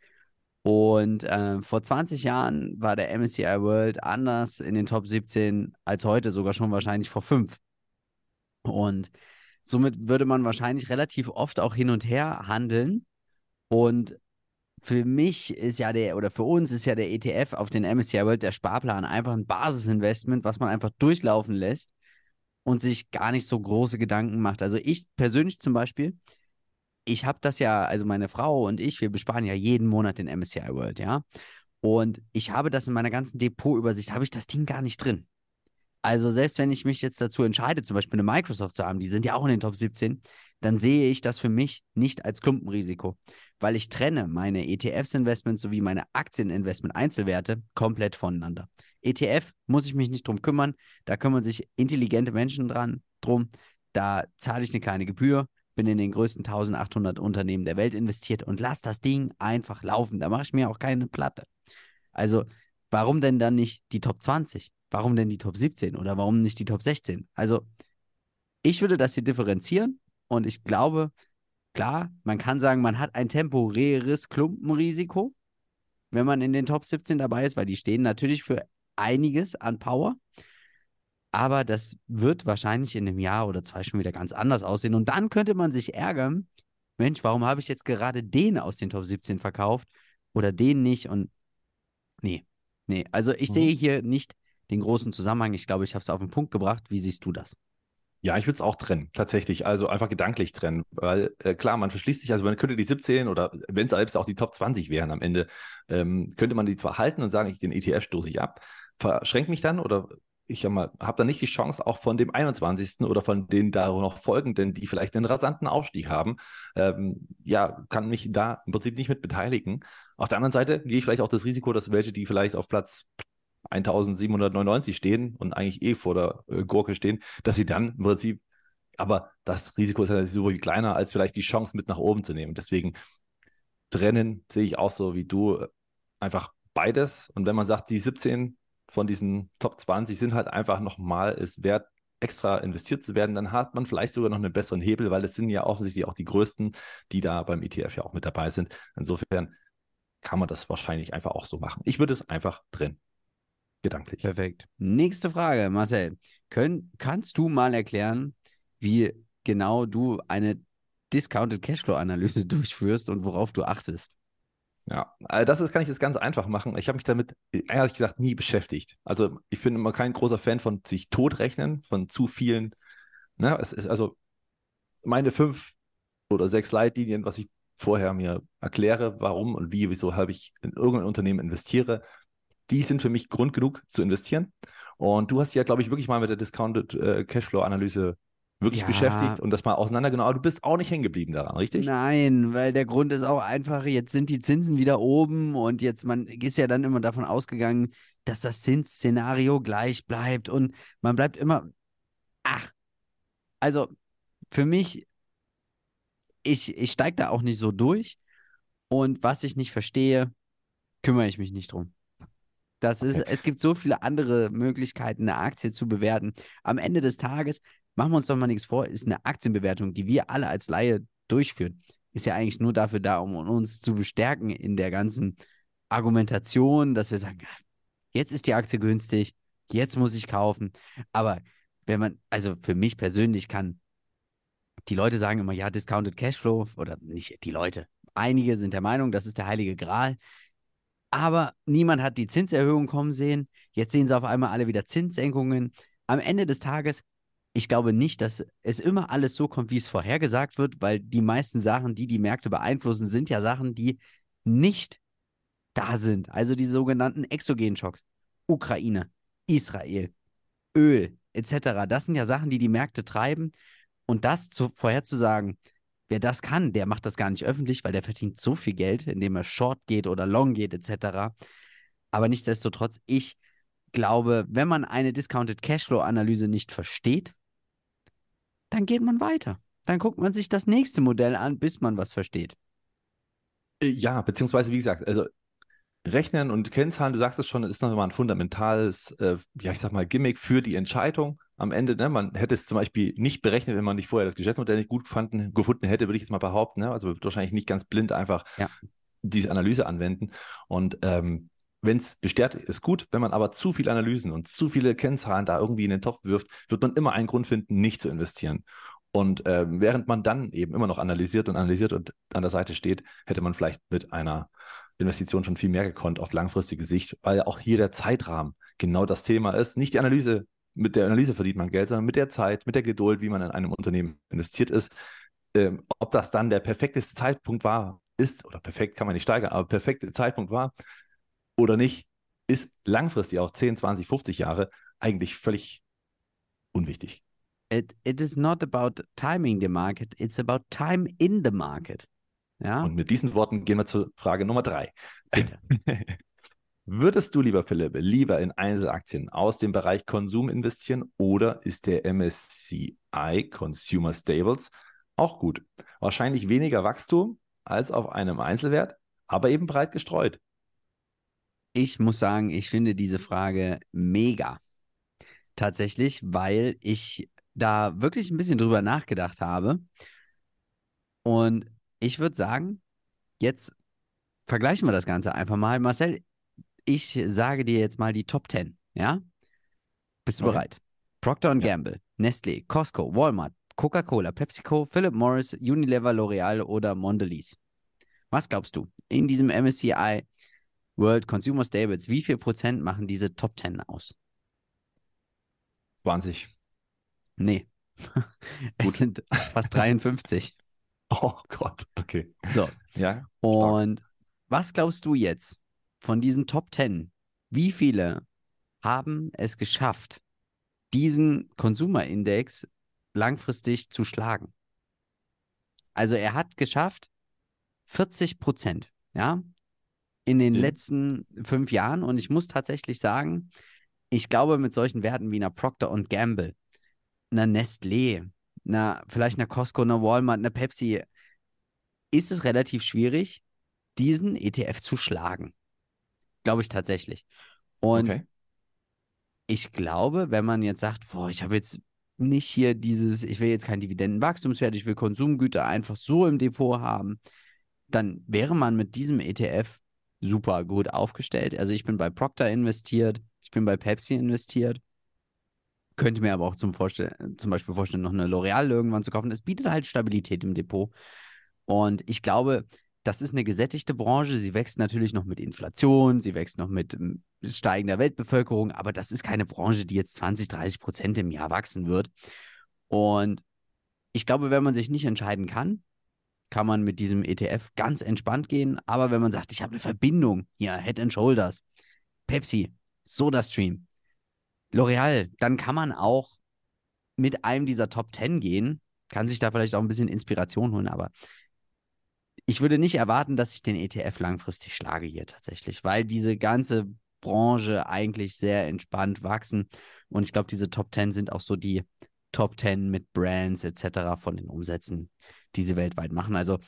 Und äh, vor zwanzig Jahren war der M S C I World anders in den Top siebzehn als heute, sogar schon wahrscheinlich vor fünf. Und somit würde man wahrscheinlich relativ oft auch hin und her handeln. Und für mich ist ja der, oder für uns ist ja der E T F auf den M S C I World, der Sparplan, einfach ein Basisinvestment, was man einfach durchlaufen lässt und sich gar nicht so große Gedanken macht. Also ich persönlich zum Beispiel, ich habe das ja, also meine Frau und ich, wir besparen ja jeden Monat den M S C I World, ja. Und ich habe das in meiner ganzen Depotübersicht, habe ich das Ding gar nicht drin. Also selbst wenn ich mich jetzt dazu entscheide, zum Beispiel eine Microsoft zu haben, die sind ja auch in den Top siebzehn, dann sehe ich das für mich nicht als Klumpenrisiko, weil ich trenne meine E T Fs-Investments sowie meine Aktieninvestment-Einzelwerte komplett voneinander. E T F muss ich mich nicht drum kümmern, da kümmern sich intelligente Menschen dran drum, da zahle ich eine kleine Gebühr, bin in den größten eintausendachthundert Unternehmen der Welt investiert und lasse das Ding einfach laufen. Da mache ich mir auch keine Platte. Also, warum denn dann nicht die Top zwanzig? Warum denn die Top siebzehn oder warum nicht die Top sechzehn? Also, ich würde das hier differenzieren und ich glaube, klar, man kann sagen, man hat ein temporäres Klumpenrisiko, wenn man in den Top siebzehn dabei ist, weil die stehen natürlich für einiges an Power, aber das wird wahrscheinlich in einem Jahr oder zwei schon wieder ganz anders aussehen und dann könnte man sich ärgern, Mensch, warum habe ich jetzt gerade den aus den Top siebzehn verkauft oder den nicht und nee, nee. Also ich Mhm. sehe hier nicht den großen Zusammenhang. Ich glaube, ich habe es auf den Punkt gebracht. Wie siehst du das? Ja, ich würde es auch trennen, tatsächlich. Also einfach gedanklich trennen. Weil äh, klar, man verschließt sich, also man könnte die siebzehn oder wenn es selbst auch die Top zwanzig wären am Ende, ähm, könnte man die zwar halten und sagen, ich den E T F stoße ich ab, verschränke mich dann oder ich habe dann nicht die Chance, auch von dem einundzwanzigsten oder von den da noch folgenden, die vielleicht einen rasanten Aufstieg haben, ähm, ja, kann mich da im Prinzip nicht mit beteiligen. Auf der anderen Seite gehe ich vielleicht auch das Risiko, dass welche, die vielleicht auf Platz eintausendsiebenhundertneunundneunzig stehen und eigentlich eh vor der äh, Gurke stehen, dass sie dann im Prinzip, aber das Risiko ist ja so viel kleiner, als vielleicht die Chance mit nach oben zu nehmen. Deswegen trennen sehe ich auch so wie du äh, einfach beides. Und wenn man sagt, die siebzehn von diesen Top zwanzig sind halt einfach nochmal es wert, extra investiert zu werden, dann hat man vielleicht sogar noch einen besseren Hebel, weil es sind ja offensichtlich auch die größten, die da beim E T F ja auch mit dabei sind. Insofern kann man das wahrscheinlich einfach auch so machen. Ich würde es einfach trennen, gedanklich. Perfekt. Nächste Frage, Marcel. Können, kannst du mal erklären, wie genau du eine Discounted Cashflow-Analyse durchführst und worauf du achtest? Ja, also das ist, kann ich jetzt ganz einfach machen. Ich habe mich damit ehrlich gesagt nie beschäftigt. Also ich bin immer kein großer Fan von sich totrechnen, von zu vielen. Ne? Es ist also meine fünf oder sechs Leitlinien, was ich vorher mir erkläre, warum und wie, wieso habe ich in irgendein Unternehmen investiere, die sind für mich Grund genug zu investieren. Und du hast dich ja, glaube ich, wirklich mal mit der Discounted äh, Cashflow-Analyse wirklich Ja, beschäftigt und das mal auseinandergenommen. Aber du bist auch nicht hängen geblieben daran, richtig? nein, weil der Grund ist auch einfach, jetzt sind die Zinsen wieder oben und jetzt, man ist ja dann immer davon ausgegangen, dass das Zinsszenario gleich bleibt und man bleibt immer, ach, also für mich, ich, ich steige da auch nicht so durch und was ich nicht verstehe, kümmere ich mich nicht drum. Das ist, Okay. es gibt so viele andere Möglichkeiten, eine Aktie zu bewerten. Am Ende des Tages, machen wir uns doch mal nichts vor, ist eine Aktienbewertung, die wir alle als Laie durchführen, ist ja eigentlich nur dafür da, um uns zu bestärken in der ganzen Argumentation, dass wir sagen, jetzt ist die Aktie günstig, jetzt muss ich kaufen. Aber wenn man, also für mich persönlich kann, die Leute sagen immer, ja, Discounted Cashflow, oder nicht die Leute. Einige sind der Meinung, das ist der heilige Gral. Aber niemand hat die Zinserhöhung kommen sehen. Jetzt sehen sie auf einmal alle wieder Zinssenkungen. Am Ende des Tages, ich glaube nicht, dass es immer alles so kommt, wie es vorhergesagt wird, weil die meisten Sachen, die die Märkte beeinflussen, sind ja Sachen, die nicht da sind. Also die sogenannten exogenen Schocks. Ukraine, Israel, Öl et cetera. Das sind ja Sachen, die die Märkte treiben. Und das zu, vorherzusagen, wer das kann, der macht das gar nicht öffentlich, weil der verdient so viel Geld, indem er Short geht oder Long geht et cetera. Aber nichtsdestotrotz, ich glaube, wenn man eine Discounted Cashflow-Analyse nicht versteht, dann geht man weiter. Dann guckt man sich das nächste Modell an, bis man was versteht. Äh, Ja, beziehungsweise wie gesagt, also Rechnen und Kennzahlen, du sagst es schon, ist noch mal ein fundamentales, äh, ja, ich sag mal, Gimmick für die Entscheidung am Ende. Ne? Man hätte es zum Beispiel nicht berechnet, wenn man nicht vorher das Geschäftsmodell nicht gut gefunden, gefunden hätte, würde ich jetzt mal behaupten. Ne? Also wird wahrscheinlich nicht ganz blind einfach Ja. diese Analyse anwenden. Und ähm, wenn es bestärkt, ist gut. Wenn man aber zu viele Analysen und zu viele Kennzahlen da irgendwie in den Topf wirft, wird man immer einen Grund finden, nicht zu investieren. Und ähm, während man dann eben immer noch analysiert und analysiert und an der Seite steht, hätte man vielleicht mit einer Investition schon viel mehr gekonnt auf langfristige Sicht, weil auch hier der Zeitrahmen genau das Thema ist. Nicht die Analyse, mit der Analyse verdient man Geld, sondern mit der Zeit, mit der Geduld, wie man in einem Unternehmen investiert ist. Ähm, ob das dann der perfekteste Zeitpunkt war, ist, oder perfekt kann man nicht steigern, aber perfekte Zeitpunkt war oder nicht, ist langfristig auch zehn, zwanzig, fünfzig Jahre eigentlich völlig unwichtig. It, it is not about timing the market, it's about time in the market. Ja, Und mit diesen Worten gehen wir zur Frage Nummer drei. bitte. Würdest du, lieber Philipp, lieber in Einzelaktien aus dem Bereich Konsum investieren oder ist der M S C I Consumer Staples auch gut? Wahrscheinlich weniger Wachstum als auf einem Einzelwert, aber eben breit gestreut. Ich muss sagen, ich finde diese Frage mega. Tatsächlich, weil ich da wirklich ein bisschen drüber nachgedacht habe. Und ich würde sagen, jetzt vergleichen wir das Ganze einfach mal. Marcel, ich sage dir jetzt mal die Top zehn, ja? Bist du Okay. bereit? Procter und Ja. Gamble, Nestlé, Costco, Walmart, Coca-Cola, PepsiCo, Philip Morris, Unilever, L'Oreal oder Mondelez. Was glaubst du? In diesem M S C I World Consumer Staples, wie viel Prozent machen diese Top zehn aus? zwanzig. Nee, es Gut. sind fast dreiundfünfzig. Oh Gott, okay. So, Ja, stark. und was glaubst du jetzt von diesen Top zehn? Wie viele haben es geschafft, diesen Consumer-Index langfristig zu schlagen? Also er hat geschafft vierzig Prozent, ja, in den Ja. letzten fünf Jahren. Und ich muss tatsächlich sagen, ich glaube, mit solchen Werten wie einer Procter und Gamble, einer Nestlé, einer, vielleicht einer Costco, einer Walmart, einer Pepsi, ist es relativ schwierig, diesen E T F zu schlagen. Glaube ich tatsächlich. Und Okay. ich glaube, wenn man jetzt sagt, boah, ich habe jetzt nicht hier dieses, ich will jetzt keinen Dividendenwachstumswert, ich will Konsumgüter einfach so im Depot haben, dann wäre man mit diesem E T F super gut aufgestellt. Also ich bin bei Procter investiert, ich bin bei Pepsi investiert, könnte mir aber auch zum, Vorstell zum Beispiel vorstellen, noch eine L'Oreal irgendwann zu kaufen. Es bietet halt Stabilität im Depot. Und ich glaube, das ist eine gesättigte Branche. Sie wächst natürlich noch mit Inflation, sie wächst noch mit ähm, steigender Weltbevölkerung, aber das ist keine Branche, die jetzt zwanzig, dreißig Prozent im Jahr wachsen wird. Und ich glaube, wenn man sich nicht entscheiden kann, kann man mit diesem E T F ganz entspannt gehen. Aber wenn man sagt, ich habe eine Verbindung, ja, Head and Shoulders, Pepsi, SodaStream, L'Oreal, dann kann man auch mit einem dieser Top zehn gehen, kann sich da vielleicht auch ein bisschen Inspiration holen, aber ich würde nicht erwarten, dass ich den E T F langfristig schlage hier tatsächlich, weil diese ganze Branche eigentlich sehr entspannt wachsen und ich glaube, diese Top zehn sind auch so die Top zehn mit Brands et cetera von den Umsätzen, die sie weltweit machen. Also,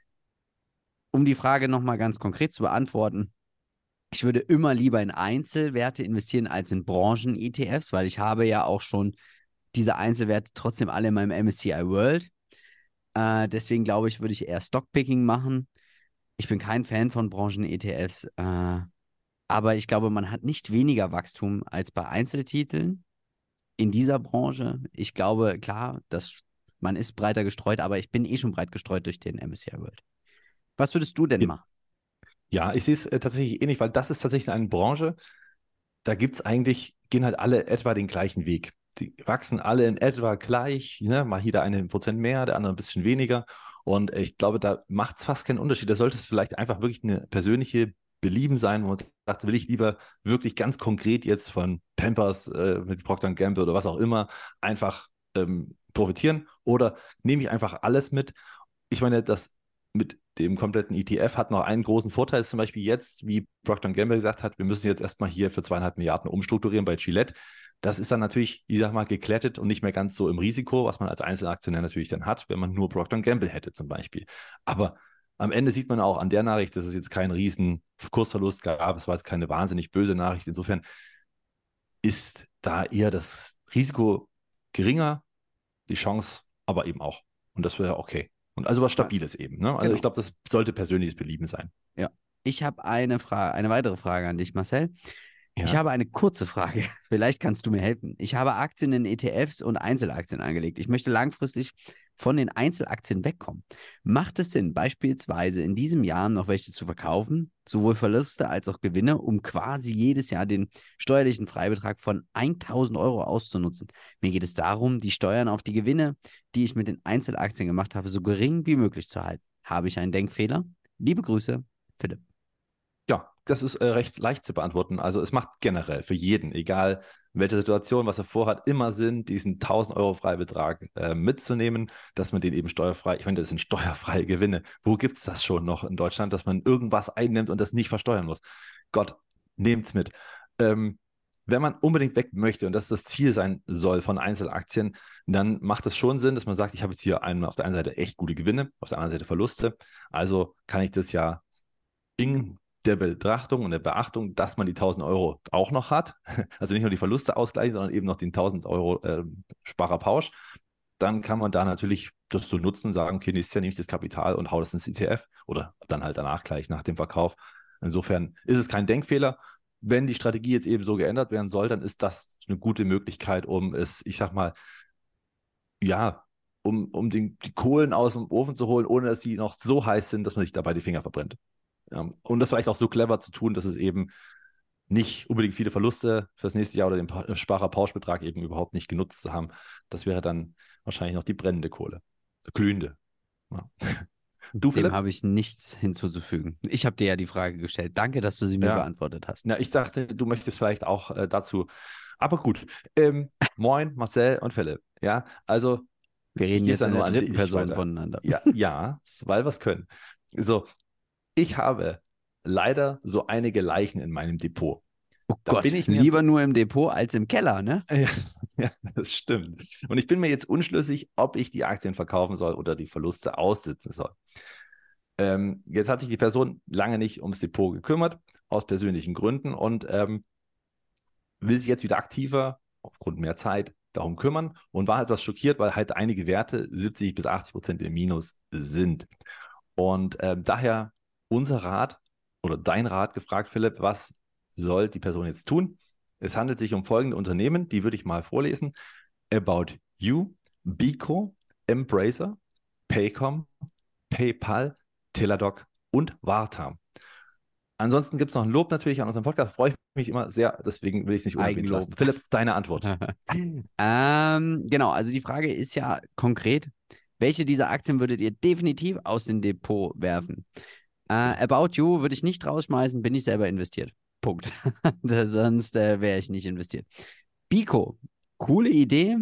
um die Frage nochmal ganz konkret zu beantworten, ich würde immer lieber in Einzelwerte investieren als in Branchen-E T Fs, weil ich habe ja auch schon diese Einzelwerte trotzdem alle in meinem M S C I World. Äh, deswegen glaube ich, würde ich eher Stockpicking machen. Ich bin kein Fan von Branchen-E T Fs, äh, aber ich glaube, man hat nicht weniger Wachstum als bei Einzeltiteln in dieser Branche. Ich glaube, klar, dass man ist breiter gestreut, aber ich bin eh schon breit gestreut durch den M S C I World. Was würdest du denn Ja, machen? ja, ich sehe es äh, tatsächlich ähnlich, weil das ist tatsächlich eine Branche, da gibt es eigentlich, gehen halt alle etwa den gleichen Weg. Die wachsen alle in etwa gleich, ne? Mal hier der eine ein Prozent mehr, der andere ein bisschen weniger. Und ich glaube, da macht es fast keinen Unterschied. Da sollte es vielleicht einfach wirklich eine persönliche Belieben sein, wo man sagt, will ich lieber wirklich ganz konkret jetzt von Pampers äh, mit Procter und Gamble oder was auch immer einfach ähm, profitieren oder nehme ich einfach alles mit. Ich meine, das mit dem kompletten E T F hat noch einen großen Vorteil, ist zum Beispiel jetzt, wie Procter und Gamble gesagt hat, wir müssen jetzt erstmal hier für zweieinhalb Milliarden umstrukturieren bei Gillette. Das ist dann natürlich, ich sag mal, geklettet und nicht mehr ganz so im Risiko, was man als Einzelaktionär natürlich dann hat, wenn man nur Procter und Gamble hätte zum Beispiel. Aber am Ende sieht man auch an der Nachricht, dass es jetzt keinen riesen Kursverlust gab. Es war jetzt keine wahnsinnig böse Nachricht. Insofern ist da eher das Risiko geringer, die Chance aber eben auch. Und das wäre okay. Und also was Stabiles eben. Ne? Also Genau. ich glaube, das sollte persönliches Belieben sein. Ja. Ich habe eine Frage, eine weitere Frage an dich, Marcel. Ich Ja. habe eine kurze Frage. Vielleicht kannst du mir helfen. Ich habe Aktien in E T Fs und Einzelaktien angelegt. Ich möchte langfristig von den Einzelaktien wegkommen. Macht es Sinn, beispielsweise in diesem Jahr noch welche zu verkaufen, sowohl Verluste als auch Gewinne, um quasi jedes Jahr den steuerlichen Freibetrag von tausend Euro auszunutzen? Mir geht es darum, die Steuern auf die Gewinne, die ich mit den Einzelaktien gemacht habe, so gering wie möglich zu halten. Habe ich einen Denkfehler? Liebe Grüße, Philipp. Ja, das ist äh, recht leicht zu beantworten. Also es macht generell für jeden, egal in welcher Situation, was er vorhat, immer Sinn, diesen tausend Euro Freibetrag äh, mitzunehmen, dass man den eben steuerfrei, ich meine, das sind steuerfreie Gewinne. Wo gibt es das schon noch in Deutschland, dass man irgendwas einnimmt und das nicht versteuern muss? Gott, nehmt's mit. Ähm, wenn man unbedingt weg möchte und das das Ziel sein soll von Einzelaktien, dann macht es schon Sinn, dass man sagt, ich habe jetzt hier einen, auf der einen Seite echt gute Gewinne, auf der anderen Seite Verluste. Also kann ich das ja in der Betrachtung und der Beachtung, dass man die tausend Euro auch noch hat, also nicht nur die Verluste ausgleichen, sondern eben noch den tausend Euro äh, Sparerpausch, dann kann man da natürlich das so nutzen und sagen, okay, nächstes Jahr nehme ich das Kapital und hau das ins E T F oder dann halt danach gleich nach dem Verkauf. Insofern ist es kein Denkfehler. Wenn die Strategie jetzt eben so geändert werden soll, dann ist das eine gute Möglichkeit, um es, ich sag mal, ja, um, um den, die Kohlen aus dem Ofen zu holen, ohne dass sie noch so heiß sind, dass man sich dabei die Finger verbrennt. Ja, und das vielleicht auch so clever zu tun, dass es eben nicht unbedingt viele Verluste für das nächste Jahr oder den Pa- Sparerpauschbetrag eben überhaupt nicht genutzt zu haben. Das wäre dann wahrscheinlich noch die brennende Kohle. Glühende. Ja. Du, Dem Philipp? habe ich nichts hinzuzufügen. Ich habe dir ja die Frage gestellt. Danke, dass du sie mir Ja. beantwortet hast. Na, ich dachte, du möchtest vielleicht auch äh, dazu. Aber gut. Ähm, moin, Marcel und Philipp. Ja, also Wir ich reden gebe es jetzt ja in nur der an dritten dich Person weiter. voneinander. Ja, ja, weil wir es können. So, ich habe leider so einige Leichen in meinem Depot. Oh Da bin Gott, ich mir lieber nur im Depot als im Keller, ne? Ja, ja, das stimmt. Und ich bin mir jetzt unschlüssig, ob ich die Aktien verkaufen soll oder die Verluste aussitzen soll. Ähm, jetzt hat sich die Person lange nicht ums Depot gekümmert, aus persönlichen Gründen, und ähm, will sich jetzt wieder aktiver, aufgrund mehr Zeit, darum kümmern und war etwas schockiert, weil halt einige Werte siebzig bis achtzig Prozent im Minus sind. Und ähm, daher unser Rat oder dein Rat gefragt, Philipp, was soll die Person jetzt tun? Es handelt sich um folgende Unternehmen, die würde ich mal vorlesen. About You, Bico, Embracer, Paycom, PayPal, Teladoc und Varta. Ansonsten gibt es noch ein Lob natürlich an unserem Podcast, freue ich mich immer sehr, deswegen will ich es nicht unerwähnt Eigenlob. lassen. Philipp, deine Antwort. ähm, genau, also die Frage ist ja konkret, welche dieser Aktien würdet ihr definitiv aus dem Depot werfen? Äh, About You würde ich nicht rausschmeißen, bin ich selber investiert. Punkt. Sonst äh, wäre ich nicht investiert. Bico, coole Idee,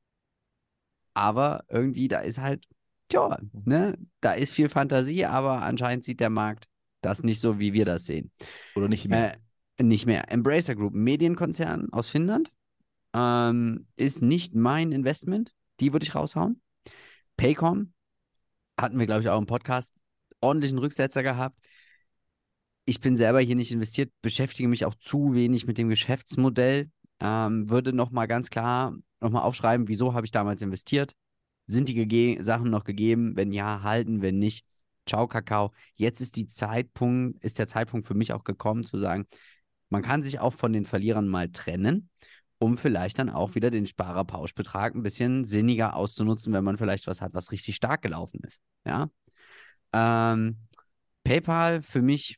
aber irgendwie, da ist halt, tja, ne, da ist viel Fantasie, aber anscheinend sieht der Markt das nicht so, wie wir das sehen. Oder nicht mehr? Äh, nicht mehr. Embracer Group, Medienkonzern aus Finnland, ähm, ist nicht mein Investment. Die würde ich raushauen. Paycom hatten wir, glaube ich, auch im Podcast ordentlichen Rücksetzer gehabt. Ich bin selber hier nicht investiert, beschäftige mich auch zu wenig mit dem Geschäftsmodell. Ähm, würde nochmal ganz klar nochmal aufschreiben, wieso habe ich damals investiert? Sind die gege- Sachen noch gegeben? Wenn ja, halten, wenn nicht, ciao, Kakao. Jetzt ist die Zeitpunkt, ist der Zeitpunkt für mich auch gekommen, zu sagen, man kann sich auch von den Verlierern mal trennen, um vielleicht dann auch wieder den Sparerpauschbetrag ein bisschen sinniger auszunutzen, wenn man vielleicht was hat, was richtig stark gelaufen ist. Ja. Ähm, PayPal für mich,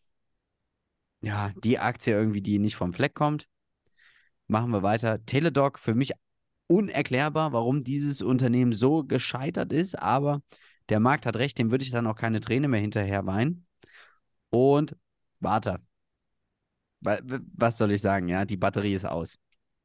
ja, die Aktie irgendwie, die nicht vom Fleck kommt. Machen wir weiter. Teladoc, für mich unerklärbar, warum dieses Unternehmen so gescheitert ist, aber der Markt hat recht, dem würde ich dann auch keine Träne mehr hinterher weinen. Und warte, wa- wa- was soll ich sagen? Ja, die Batterie ist aus.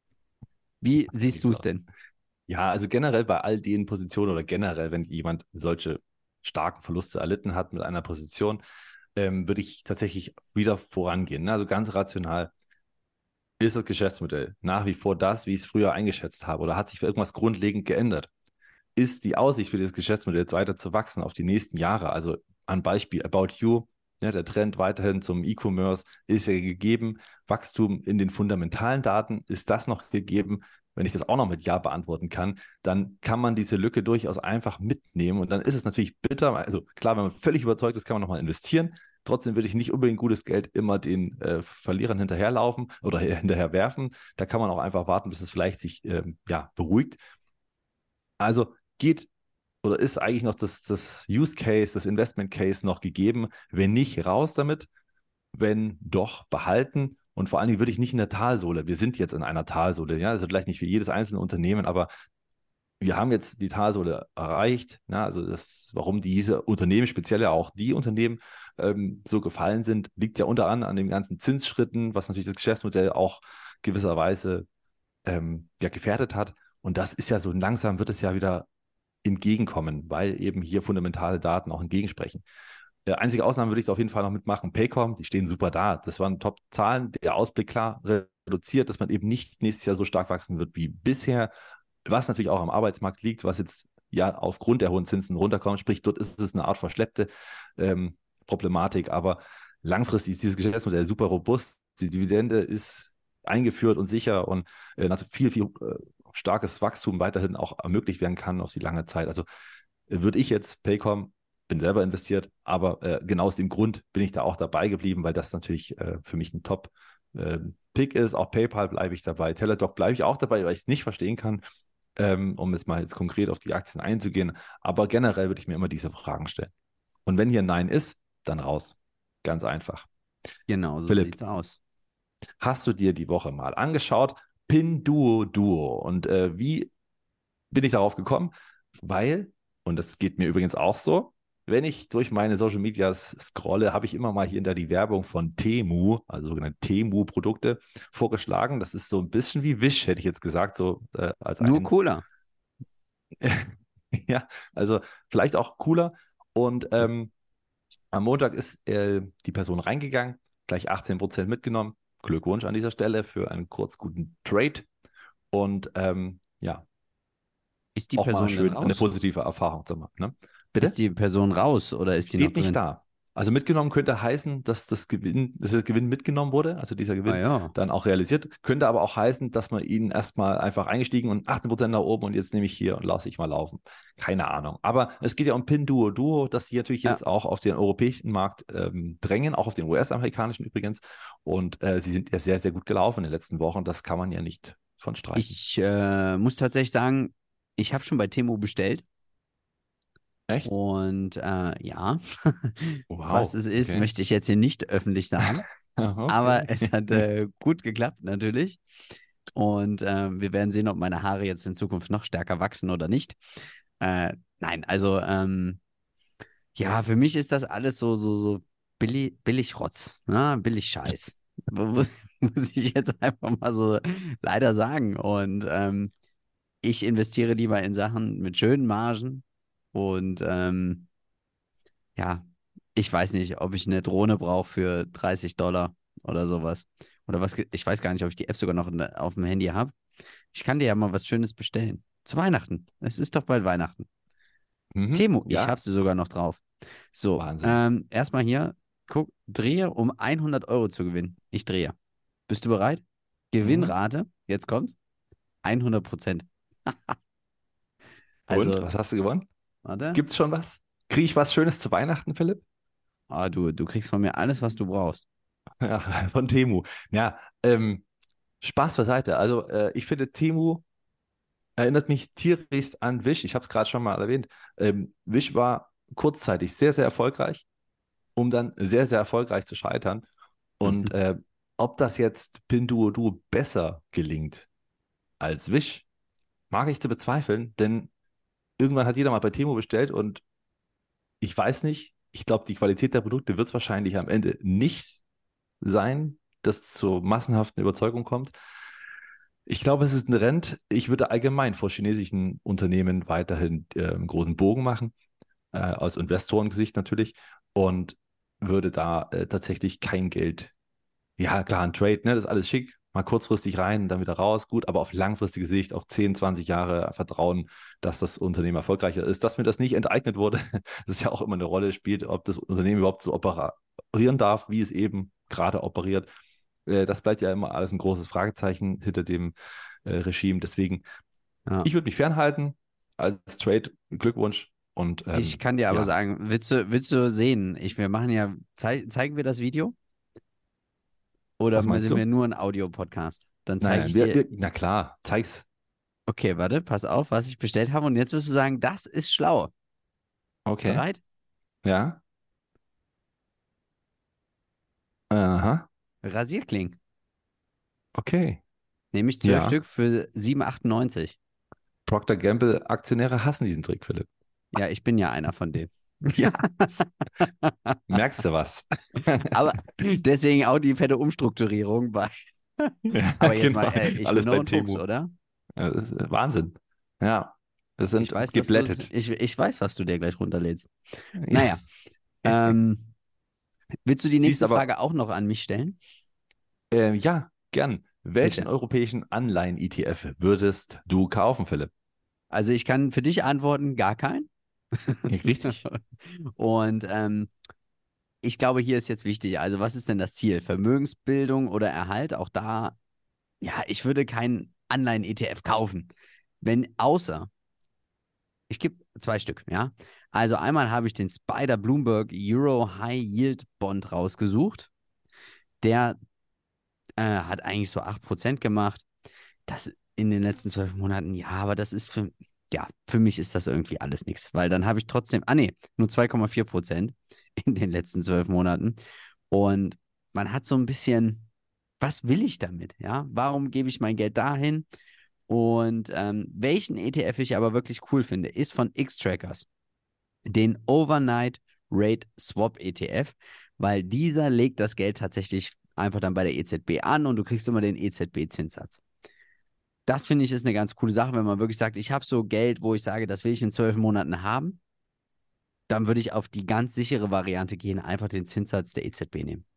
Wie siehst du es denn? Ja, also generell bei all den Positionen oder generell, wenn jemand solche starken Verluste erlitten hat mit einer Position, ähm, würde ich tatsächlich wieder vorangehen. Ne? Also ganz rational ist das Geschäftsmodell nach wie vor das, wie ich es früher eingeschätzt habe, oder hat sich irgendwas grundlegend geändert? Ist die Aussicht für dieses Geschäftsmodell jetzt weiter zu wachsen auf die nächsten Jahre? Also ein Beispiel About You, ja, der Trend weiterhin zum E-Commerce ist ja gegeben. Wachstum in den fundamentalen Daten, ist das noch gegeben? Wenn ich das auch noch mit Ja beantworten kann, dann kann man diese Lücke durchaus einfach mitnehmen. Und dann ist es natürlich bitter. Also klar, wenn man völlig überzeugt ist, kann man nochmal investieren. Trotzdem würde ich nicht unbedingt gutes Geld immer den äh, Verlierern hinterherlaufen oder hinterher werfen. Da kann man auch einfach warten, bis es vielleicht sich ähm, ja, beruhigt. Also geht oder ist eigentlich noch das, das Use Case, das Investment Case noch gegeben? Wenn nicht, raus damit. Wenn doch, behalten. Und vor allen Dingen würde ich nicht in der Talsohle. Wir sind jetzt in einer Talsohle. Ja, also vielleicht nicht für jedes einzelne Unternehmen, aber wir haben jetzt die Talsohle erreicht. Ja, also das, warum diese Unternehmen, speziell ja auch die Unternehmen, ähm, so gefallen sind, liegt ja unter anderem an den ganzen Zinsschritten, was natürlich das Geschäftsmodell auch gewisserweise ähm, ja, gefährdet hat. Und das ist ja so langsam, wird es ja wieder entgegenkommen, weil eben hier fundamentale Daten auch entgegensprechen. Äh, einzige Ausnahme würde ich auf jeden Fall noch mitmachen. Paycom, die stehen super da. Das waren Top-Zahlen. Der Ausblick klar reduziert, dass man eben nicht nächstes Jahr so stark wachsen wird wie bisher, was natürlich auch am Arbeitsmarkt liegt, was jetzt ja aufgrund der hohen Zinsen runterkommt. Sprich, dort ist es eine Art verschleppte ähm, Problematik, aber langfristig ist dieses Geschäftsmodell super robust. Die Dividende ist eingeführt und sicher und äh, natürlich viel, viel äh, starkes Wachstum weiterhin auch ermöglicht werden kann auf die lange Zeit. Also äh, würde ich jetzt Paycom, bin selber investiert, aber äh, genau aus dem Grund bin ich da auch dabei geblieben, weil das natürlich äh, für mich ein Top-Pick äh, ist. Auch PayPal bleibe ich dabei. Teladoc bleibe ich auch dabei, weil ich es nicht verstehen kann, ähm, um jetzt mal jetzt konkret auf die Aktien einzugehen. Aber generell würde ich mir immer diese Fragen stellen. Und wenn hier ein Nein ist, dann raus. Ganz einfach. Genau, so Philipp, sieht's aus. hast du dir die Woche mal angeschaut? Pinduoduo. Und äh, wie bin ich darauf gekommen? Weil, und das geht mir übrigens auch so, wenn ich durch meine Social Medias scrolle, habe ich immer mal hier da die Werbung von Temu, also sogenannte Temu-Produkte, vorgeschlagen. Das ist so ein bisschen wie Wish, hätte ich jetzt gesagt, so äh, als Nur ein, Cola. ja, also vielleicht auch cooler. Und ähm, am Montag ist äh, die Person reingegangen, gleich achtzehn Prozent mitgenommen. Glückwunsch an dieser Stelle für einen kurz guten Trade. Und ähm, ja, Ist die auch mal Person denn schön eine raus? positive Erfahrung zu machen. Ne? Ist Bitte? die Person raus oder ist die noch Steht nicht drin? da. Also mitgenommen könnte heißen, dass das Gewinn, dass das Gewinn mitgenommen wurde, also dieser Ah Gewinn ja. dann auch realisiert. Könnte aber auch heißen, dass man ihn erstmal einfach eingestiegen und achtzehn Prozent nach oben und jetzt nehme ich hier und lasse ich mal laufen. Keine Ahnung. Aber es geht ja um Pinduoduo, Duo, dass sie natürlich Ja. jetzt auch auf den europäischen Markt ähm, drängen, auch auf den U S-amerikanischen übrigens. Und äh, sie sind ja sehr, sehr gut gelaufen in den letzten Wochen. Das kann man ja nicht von streichen. Ich äh, muss tatsächlich sagen, ich habe schon bei Temu bestellt. Echt? Und äh, ja, was Wow. es ist, Okay. möchte ich jetzt hier nicht öffentlich sagen. Okay. Aber es hat äh, gut geklappt, natürlich. Und äh, wir werden sehen, ob meine Haare jetzt in Zukunft noch stärker wachsen oder nicht. Äh, nein, also ähm, ja, für mich ist das alles so, so, so billig, billig Rotz, ne? Billig Scheiß. Muss, muss ich jetzt einfach mal so leider sagen. Und ähm, ich investiere lieber in Sachen mit schönen Margen. Und ähm, ja, ich weiß nicht, ob ich eine Drohne brauche für dreißig Dollar oder sowas. Oder was, ge- ich weiß gar nicht, ob ich die App sogar noch in, der- auf dem Handy habe. Ich kann dir ja mal was Schönes bestellen. Zu Weihnachten. Es ist doch bald Weihnachten. Mhm. Temu, ich Ja, habe sie sogar noch drauf. So, Wahnsinn. ähm, erstmal hier, guck, drehe, um hundert Euro zu gewinnen. Ich drehe. Bist du bereit? Mhm. Gewinnrate, jetzt kommt's, hundert Prozent. Und, Also, was hast du gewonnen? warte. Gibt's schon was? Kriege ich was Schönes zu Weihnachten, Philipp? Ah, du, du kriegst von mir alles, was du brauchst. Ja, von Temu. Ja, ähm, Spaß beiseite. Also, äh, ich finde, Temu erinnert mich tierisch an Wish. Ich habe es gerade schon mal erwähnt. Ähm, Wish war kurzzeitig sehr, sehr erfolgreich, um dann sehr, sehr erfolgreich zu scheitern. Und Mhm. äh, ob das jetzt Pinduoduo besser gelingt als Wish, mag ich zu bezweifeln, denn irgendwann hat jeder mal bei Temu bestellt und ich weiß nicht, ich glaube, die Qualität der Produkte wird es wahrscheinlich am Ende nicht sein, das zur massenhaften Überzeugung kommt. Ich glaube, es ist ein Trend. Ich würde allgemein vor chinesischen Unternehmen weiterhin äh, einen großen Bogen machen, äh, aus Investorensicht natürlich, und würde da äh, tatsächlich kein Geld. Ja, klar, ein Trade, ne, das ist alles schick. Mal kurzfristig rein, dann wieder raus. Gut, aber auf langfristige Sicht, auf zehn, zwanzig Jahre Vertrauen, dass das Unternehmen erfolgreicher ist. Dass mir das nicht enteignet wurde, das ist ja auch immer eine Rolle spielt, ob das Unternehmen überhaupt so operieren darf, wie es eben gerade operiert. Äh, Das bleibt ja immer alles ein großes Fragezeichen hinter dem äh, Regime. Deswegen, Ja. ich würde mich fernhalten. Als Trade Glückwunsch. Und Ich ähm, kann dir aber ja, sagen, willst du, willst du sehen, ich, wir machen ja, zei zeigen wir das Video oder was meinst sind du? wir nur ein Audio-Podcast? Dann Nein, zeige nein, ich wir, dir, wir, na klar, zeig's. okay, warte, pass auf, was ich bestellt habe und jetzt wirst du sagen, das ist schlau. Okay, Bereit? ja. Aha, Rasierklingen. okay. Nämlich zwölf Ja. Stück für sieben achtundneunzig. Procter Gamble Aktionäre hassen diesen Trick, Philipp. Ja, ich bin ja einer von denen. Ja, merkst du was? Aber deswegen auch die fette Umstrukturierung bei. Ja, Aber jetzt mal, genau. äh, ich bin Alles noch bei ein Fuchs, Temu. oder? Ja, das ist Wahnsinn. Ja, wir Ich sind weiß, dass du, geblättet. ich, ich weiß, was du dir gleich runterlädst. Ja. Naja, ähm, willst du die Siehst nächste aber, Frage auch noch an mich stellen? äh, ja, gern. Welchen Bitte. europäischen Anleihen-E T F würdest du kaufen, Philipp? Also ich kann für dich antworten, gar keinen. Richtig. Und ähm, ich glaube, hier ist jetzt wichtig. Also was ist denn das Ziel? Vermögensbildung oder Erhalt? Auch da, ja, ich würde keinen Anleihen-E T F kaufen. Wenn, außer, ich gebe zwei Stück, ja. Also einmal habe ich den Spider Bloomberg Euro High Yield Bond rausgesucht. Der äh, hat eigentlich so acht Prozent gemacht. Das in den letzten zwölf Monaten, ja, aber das ist für, ja, für mich ist das irgendwie alles nichts, weil dann habe ich trotzdem, ah nee, nur zwei Komma vier Prozent in den letzten zwölf Monaten. Und man hat so ein bisschen, was will ich damit? Ja, warum gebe ich mein Geld dahin? Und ähm, welchen E T F ich aber wirklich cool finde, ist von X-Trackers, den Overnight Rate Swap E T F, weil dieser legt das Geld tatsächlich einfach dann bei der E Z B an und du kriegst immer den E Z B-Zinssatz. Das finde ich ist eine ganz coole Sache, wenn man wirklich sagt, ich habe so Geld, wo ich sage, das will ich in zwölf Monaten haben, dann würde ich auf die ganz sichere Variante gehen, einfach den Zinssatz der E Z B nehmen.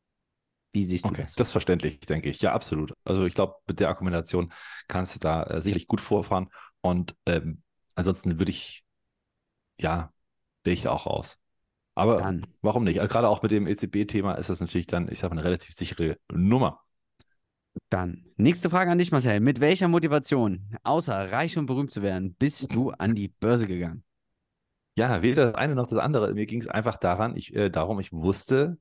Wie siehst du Okay, das? das ist verständlich, denke ich. Ja, absolut. Also ich glaube, mit der Argumentation kannst du da äh, sicherlich gut vorfahren. Und ähm, ansonsten würde ich, ja, wäre ich da auch raus. Aber Dann, warum nicht? Also gerade auch mit dem E Z B-Thema ist das natürlich dann, ich sage mal, eine relativ sichere Nummer. dann. Nächste Frage an dich, Marcel. Mit welcher Motivation, außer reich und berühmt zu werden, bist du an die Börse gegangen? Ja, weder das eine noch das andere. Mir ging es einfach daran, ich, äh, darum, ich wusste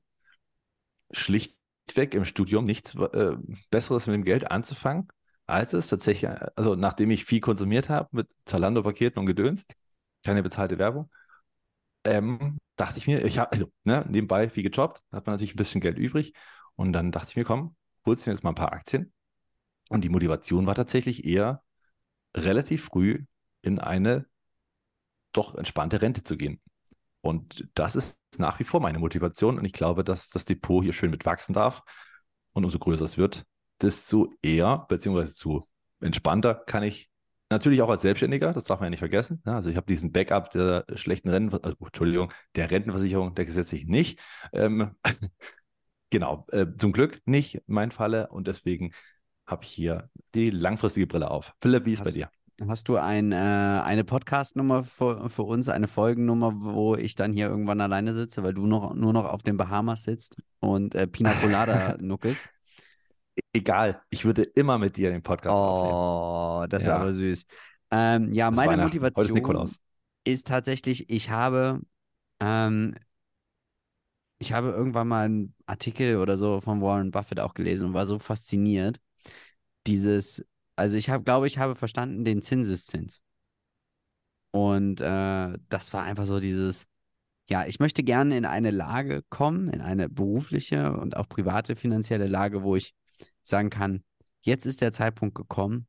schlichtweg im Studium nichts äh, Besseres mit dem Geld anzufangen, als es tatsächlich, äh, also nachdem ich viel konsumiert habe mit Zalando-Paketen und Gedöns, keine bezahlte Werbung, ähm, dachte ich mir, ich habe, also ne, nebenbei viel gejobbt, hat man natürlich ein bisschen Geld übrig und dann dachte ich mir, komm, holst du mir jetzt mal ein paar Aktien. Und die Motivation war tatsächlich eher relativ früh in eine doch entspannte Rente zu gehen. Und das ist nach wie vor meine Motivation. Und ich glaube, dass das Depot hier schön mitwachsen darf. Und umso größer es wird, desto eher, beziehungsweise zu entspannter kann ich natürlich auch als Selbstständiger, das darf man ja nicht vergessen. Ja, also ich habe diesen Backup der schlechten Renten, also, Entschuldigung, der Rentenversicherung, der gesetzlich nicht. Ähm, genau, äh, zum Glück nicht mein Falle. Und deswegen habe ich hier die langfristige Brille auf. Philipp, wie ist bei Hast, dir? Hast du ein, äh, eine Podcast-Nummer für, für uns, eine Folgennummer, wo ich dann hier irgendwann alleine sitze, weil du noch, nur noch auf den Bahamas sitzt und äh, Pina Colada nuckelst? Egal, ich würde immer mit dir den Podcast aufnehmen. Oh, das ist aber Ja, süß. Ähm, ja, das ist meine Weihnachten. Heute ist Motivation Nikolaus. ist tatsächlich, ich habe, ähm, ich habe irgendwann mal einen Artikel oder so von Warren Buffett auch gelesen und war so fasziniert. Dieses, also ich habe, glaube ich, habe verstanden den Zinseszins. Und äh, das war einfach so dieses, ja, ich möchte gerne in eine Lage kommen, in eine berufliche und auch private finanzielle Lage, wo ich sagen kann, jetzt ist der Zeitpunkt gekommen,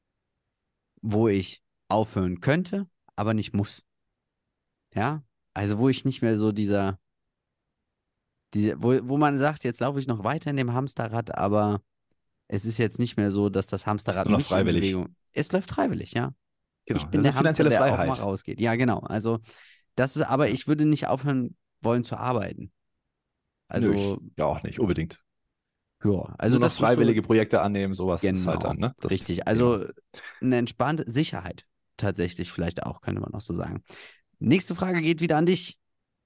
wo ich aufhören könnte, aber nicht muss. Ja, also wo ich nicht mehr so dieser, diese, wo, wo man sagt, jetzt laufe ich noch weiter in dem Hamsterrad, aber es ist jetzt nicht mehr so, dass das Das ist Hamsterrad nur noch mich in freiwillig. Bewegung, es läuft freiwillig, ja. Genau, Ich bin das der ist Hamster, finanzielle der auch mal Freiheit. rausgeht. Ja, genau. Also das ist, aber Ja. ich würde nicht aufhören wollen zu arbeiten. Nö, ich Also, ja auch nicht, unbedingt. ja, also Nur noch das ist so, freiwillige Projekte annehmen, sowas ist halt genau, dann, ne? Das richtig. Thema. Also eine entspannte Sicherheit tatsächlich vielleicht auch, könnte man auch so sagen. Nächste Frage geht wieder an dich.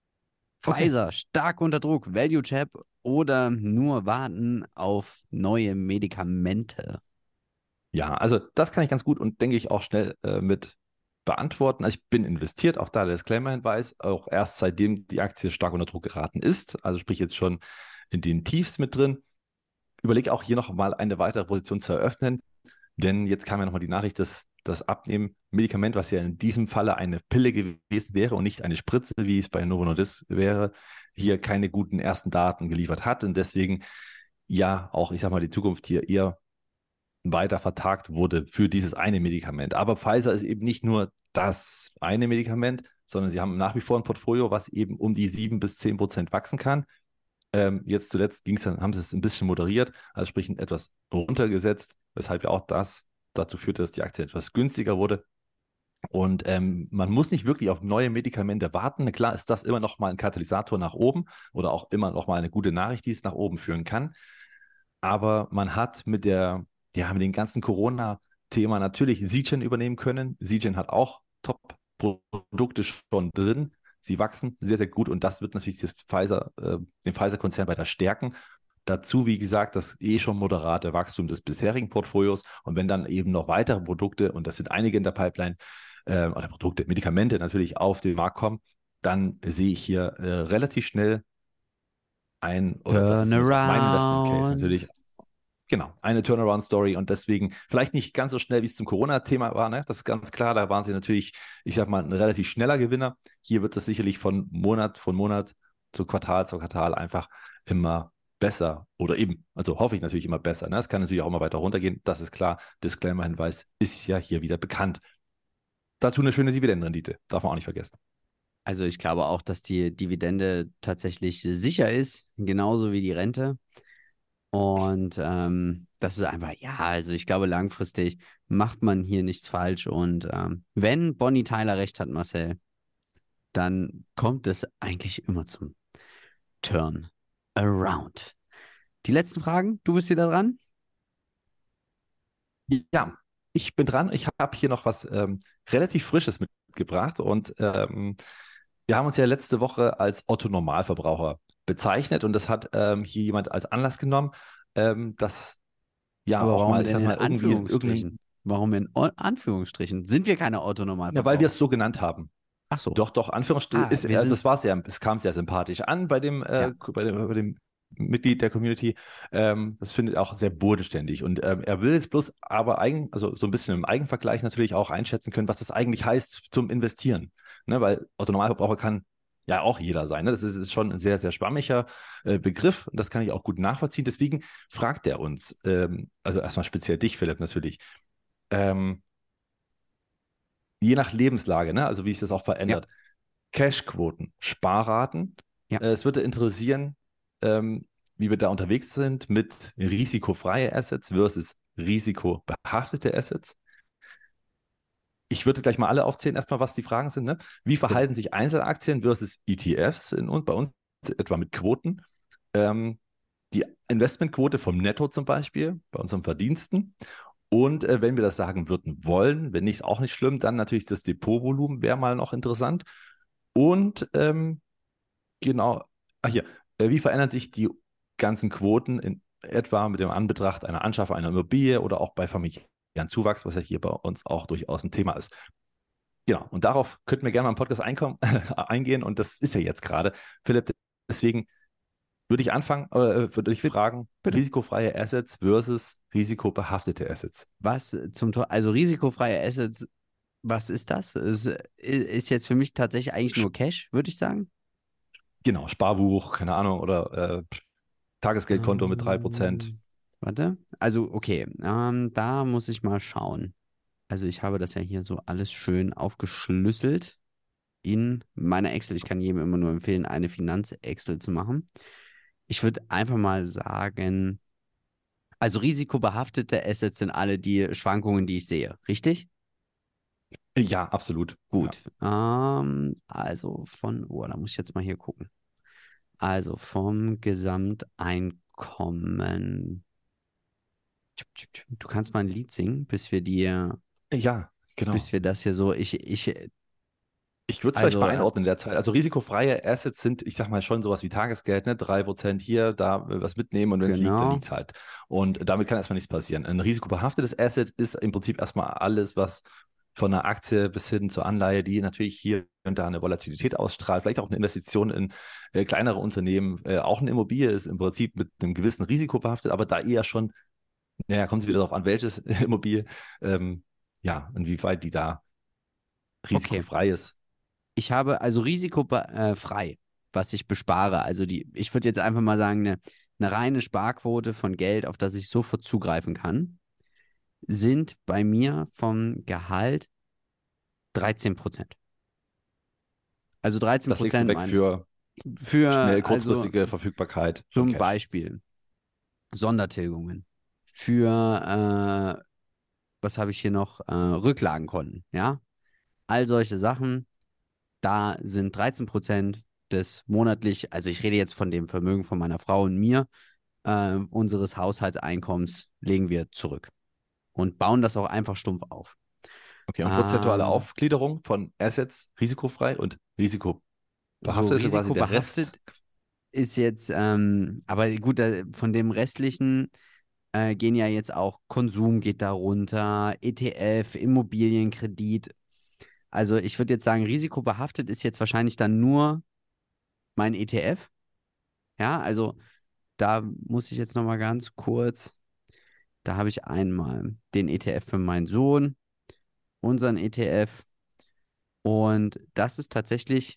Okay. Pfizer, stark unter Druck, Value Chap oder nur warten auf neue Medikamente? Ja, also das kann ich ganz gut und denke ich auch schnell äh, mit beantworten. Also ich bin investiert, auch da der Disclaimer-Hinweis, auch erst seitdem die Aktie stark unter Druck geraten ist, also sprich jetzt schon in den Tiefs mit drin. Überlege auch hier noch mal eine weitere Position zu eröffnen, denn jetzt kam ja nochmal die Nachricht, dass das Abnehmen-Medikament, was ja in diesem Falle eine Pille gewesen wäre und nicht eine Spritze, wie es bei Novo Nordisk wäre, hier keine guten ersten Daten geliefert hat und deswegen ja auch, ich sag mal, die Zukunft hier eher weiter vertagt wurde für dieses eine Medikament. Aber Pfizer ist eben nicht nur das eine Medikament, sondern sie haben nach wie vor ein Portfolio, was eben um die sieben bis zehn Prozent wachsen kann. Ähm, jetzt zuletzt ging's dann, haben sie es ein bisschen moderiert, also sprich etwas runtergesetzt, weshalb ja auch das dazu führte, dass die Aktie etwas günstiger wurde. Und ähm, man muss nicht wirklich auf neue Medikamente warten. Klar ist das immer noch mal ein Katalysator nach oben oder auch immer noch mal eine gute Nachricht, die es nach oben führen kann. Aber man hat mit der, ja, mit dem ganzen Corona-Thema natürlich Seagen übernehmen können. Seagen hat auch Top-Produkte schon drin. Sie wachsen sehr, sehr gut und das wird natürlich das Pfizer, äh, den Pfizer-Konzern weiter stärken. Dazu, wie gesagt, das eh schon moderate Wachstum des bisherigen Portfolios. Und wenn dann eben noch weitere Produkte, und das sind einige in der Pipeline, äh, oder Produkte, Medikamente natürlich auf den Markt kommen, dann sehe ich hier äh, relativ schnell ein, oder das ist zumindest auch mein Investment Case Turnaround. natürlich, genau, eine Turnaround-Story und deswegen vielleicht nicht ganz so schnell, wie es zum Corona-Thema war, ne? Das ist ganz klar, da waren sie natürlich, ich sag mal, ein relativ schneller Gewinner. Hier wird es sicherlich von Monat von Monat zu Quartal zu Quartal einfach immer besser oder eben, also hoffe ich natürlich immer besser. Ne? Es kann natürlich auch immer weiter runtergehen, das ist klar. Disclaimer-Hinweis ist ja hier wieder bekannt. Dazu eine schöne Dividendenrendite, darf man auch nicht vergessen. Also ich glaube auch, dass die Dividende tatsächlich sicher ist, genauso wie die Rente. Und ähm, das ist einfach, ja, also ich glaube, langfristig macht man hier nichts falsch. Und ähm, wenn Bonnie Tyler recht hat, Marcel, dann kommt es eigentlich immer zum Turn around. Die letzten Fragen, du bist wieder dran? Ja, ich bin dran. Ich habe hier noch was ähm, relativ Frisches mitgebracht und ähm, wir haben uns ja letzte Woche als Otto-Normalverbraucher bezeichnet und das hat ähm, hier jemand als Anlass genommen, ähm, dass ja Aber auch warum mal, ich denn sag in mal, irgendwie irgendein, Anführungsstrichen? Warum in O- Anführungsstrichen? Sind wir keine ja, weil wir Otto-Normalverbraucher? es so genannt haben. Ach so. Doch, doch, Anführungsstrichen, Ah, ist, wir äh, sind, das war sehr, es kam sehr sympathisch an bei dem, ja. äh, bei dem, bei dem Mitglied der Community. Ähm, das findet auch sehr bodenständig. Und ähm, er will jetzt bloß aber eigen, also so ein bisschen im Eigenvergleich natürlich auch einschätzen können, was das eigentlich heißt zum Investieren. Ne? Weil Autonormalverbraucher kann ja auch jeder sein. Ne? Das ist, ist schon ein sehr, sehr schwammiger äh, Begriff und das kann ich auch gut nachvollziehen. Deswegen fragt er uns, ähm, also erstmal speziell dich, Philipp, natürlich, ähm, je nach Lebenslage, ne? Also wie sich das auch Ja, verändert. Cashquoten, Sparraten. ja. Äh, Es würde interessieren, ähm, wie wir da unterwegs sind mit risikofreie Assets versus risikobehaftete Assets. Ich würde gleich mal alle aufzählen, erstmal, was die Fragen sind. Ne? Wie Bitte. verhalten sich Einzelaktien versus E T Fs in, und bei uns etwa mit Quoten? Ähm, die Investmentquote vom Netto zum Beispiel, bei unseren Verdiensten Und äh, wenn wir das sagen würden wollen, wenn nicht, ist auch nicht schlimm, dann natürlich das Depotvolumen wäre mal noch interessant. Und ähm, genau, ach hier, äh, wie verändern sich die ganzen Quoten in etwa mit dem Anbetracht einer Anschaffung einer Immobilie oder auch bei familiären Zuwachs, was ja hier bei uns auch durchaus ein Thema ist. Genau, und darauf könnten wir gerne mal im Podcast einkommen, eingehen und das ist ja jetzt gerade. Philipp, deswegen würde ich anfangen, äh, würde ich Bitte, fragen, bitte. risikofreie Assets versus risikobehaftete Assets. Was zum Tor, also risikofreie Assets, was ist das? Ist, ist jetzt für mich tatsächlich eigentlich nur Cash, würde ich sagen. Genau, Sparbuch, keine Ahnung, oder äh, Tagesgeldkonto mit drei Prozent. Ähm, warte. Also, okay, ähm, da muss ich mal schauen. Also, ich habe das ja hier so alles schön aufgeschlüsselt in meiner Excel. Ich kann jedem immer nur empfehlen, eine Finanz-Excel zu machen. Ich würde einfach mal sagen, also risikobehaftete Assets sind alle die Schwankungen, die ich sehe, richtig? Ja, absolut. Ja. Gut. Ähm, also von, oh, da muss ich jetzt mal hier gucken. Also vom Gesamteinkommen. Du kannst mal ein Lied singen, bis wir dir, Ja, bis genau. wir das hier so, ich, ich, Ich würde es vielleicht mal also, äh, einordnen in der Zeit. Also risikofreie Assets sind, ich sag mal, schon sowas wie Tagesgeld, ne? drei Prozent hier, da äh, was mitnehmen und wenn es liegt, dann genau, liegt es halt. Und damit kann erstmal nichts passieren. Ein risikobehaftetes Asset ist im Prinzip erstmal alles, was von einer Aktie bis hin zur Anleihe, die natürlich hier und da eine Volatilität ausstrahlt, vielleicht auch eine Investition in äh, kleinere Unternehmen, äh, auch eine Immobilie ist im Prinzip mit einem gewissen Risiko behaftet, aber da eher schon, naja, kommt es wieder darauf an, welches Immobilie, ähm, ja, inwieweit die da okay. risikofrei ist. Ich habe also risikofrei, was ich bespare. Also die, ich würde jetzt einfach mal sagen, eine, eine reine Sparquote von Geld, auf das ich sofort zugreifen kann, sind bei mir vom Gehalt dreizehn Prozent. Also dreizehn Das legst du Prozent weg mein, für für, schnell also kurzfristige Verfügbarkeit von zum Cash. Beispiel Sondertilgungen, für, äh, was habe ich hier noch, äh, Rücklagenkonten, ja? All solche Sachen, da sind dreizehn Prozent des monatlich, also ich rede jetzt von dem Vermögen von meiner Frau und mir, äh, unseres Haushaltseinkommens legen wir zurück und bauen das auch einfach stumpf auf. Okay, und prozentuale Ähm, Aufgliederung von Assets risikofrei und so risikobehaftet ist ja quasi der Rest. risikobehaftet ist jetzt, ähm, aber gut, da, von dem restlichen äh, gehen ja jetzt auch Konsum geht da runter, E T F, Immobilienkredit. Also ich würde jetzt sagen, risikobehaftet ist jetzt wahrscheinlich dann nur mein E T F. Ja, also da muss ich jetzt noch mal ganz kurz, da habe ich einmal den E T F für meinen Sohn, unseren E T F und das ist tatsächlich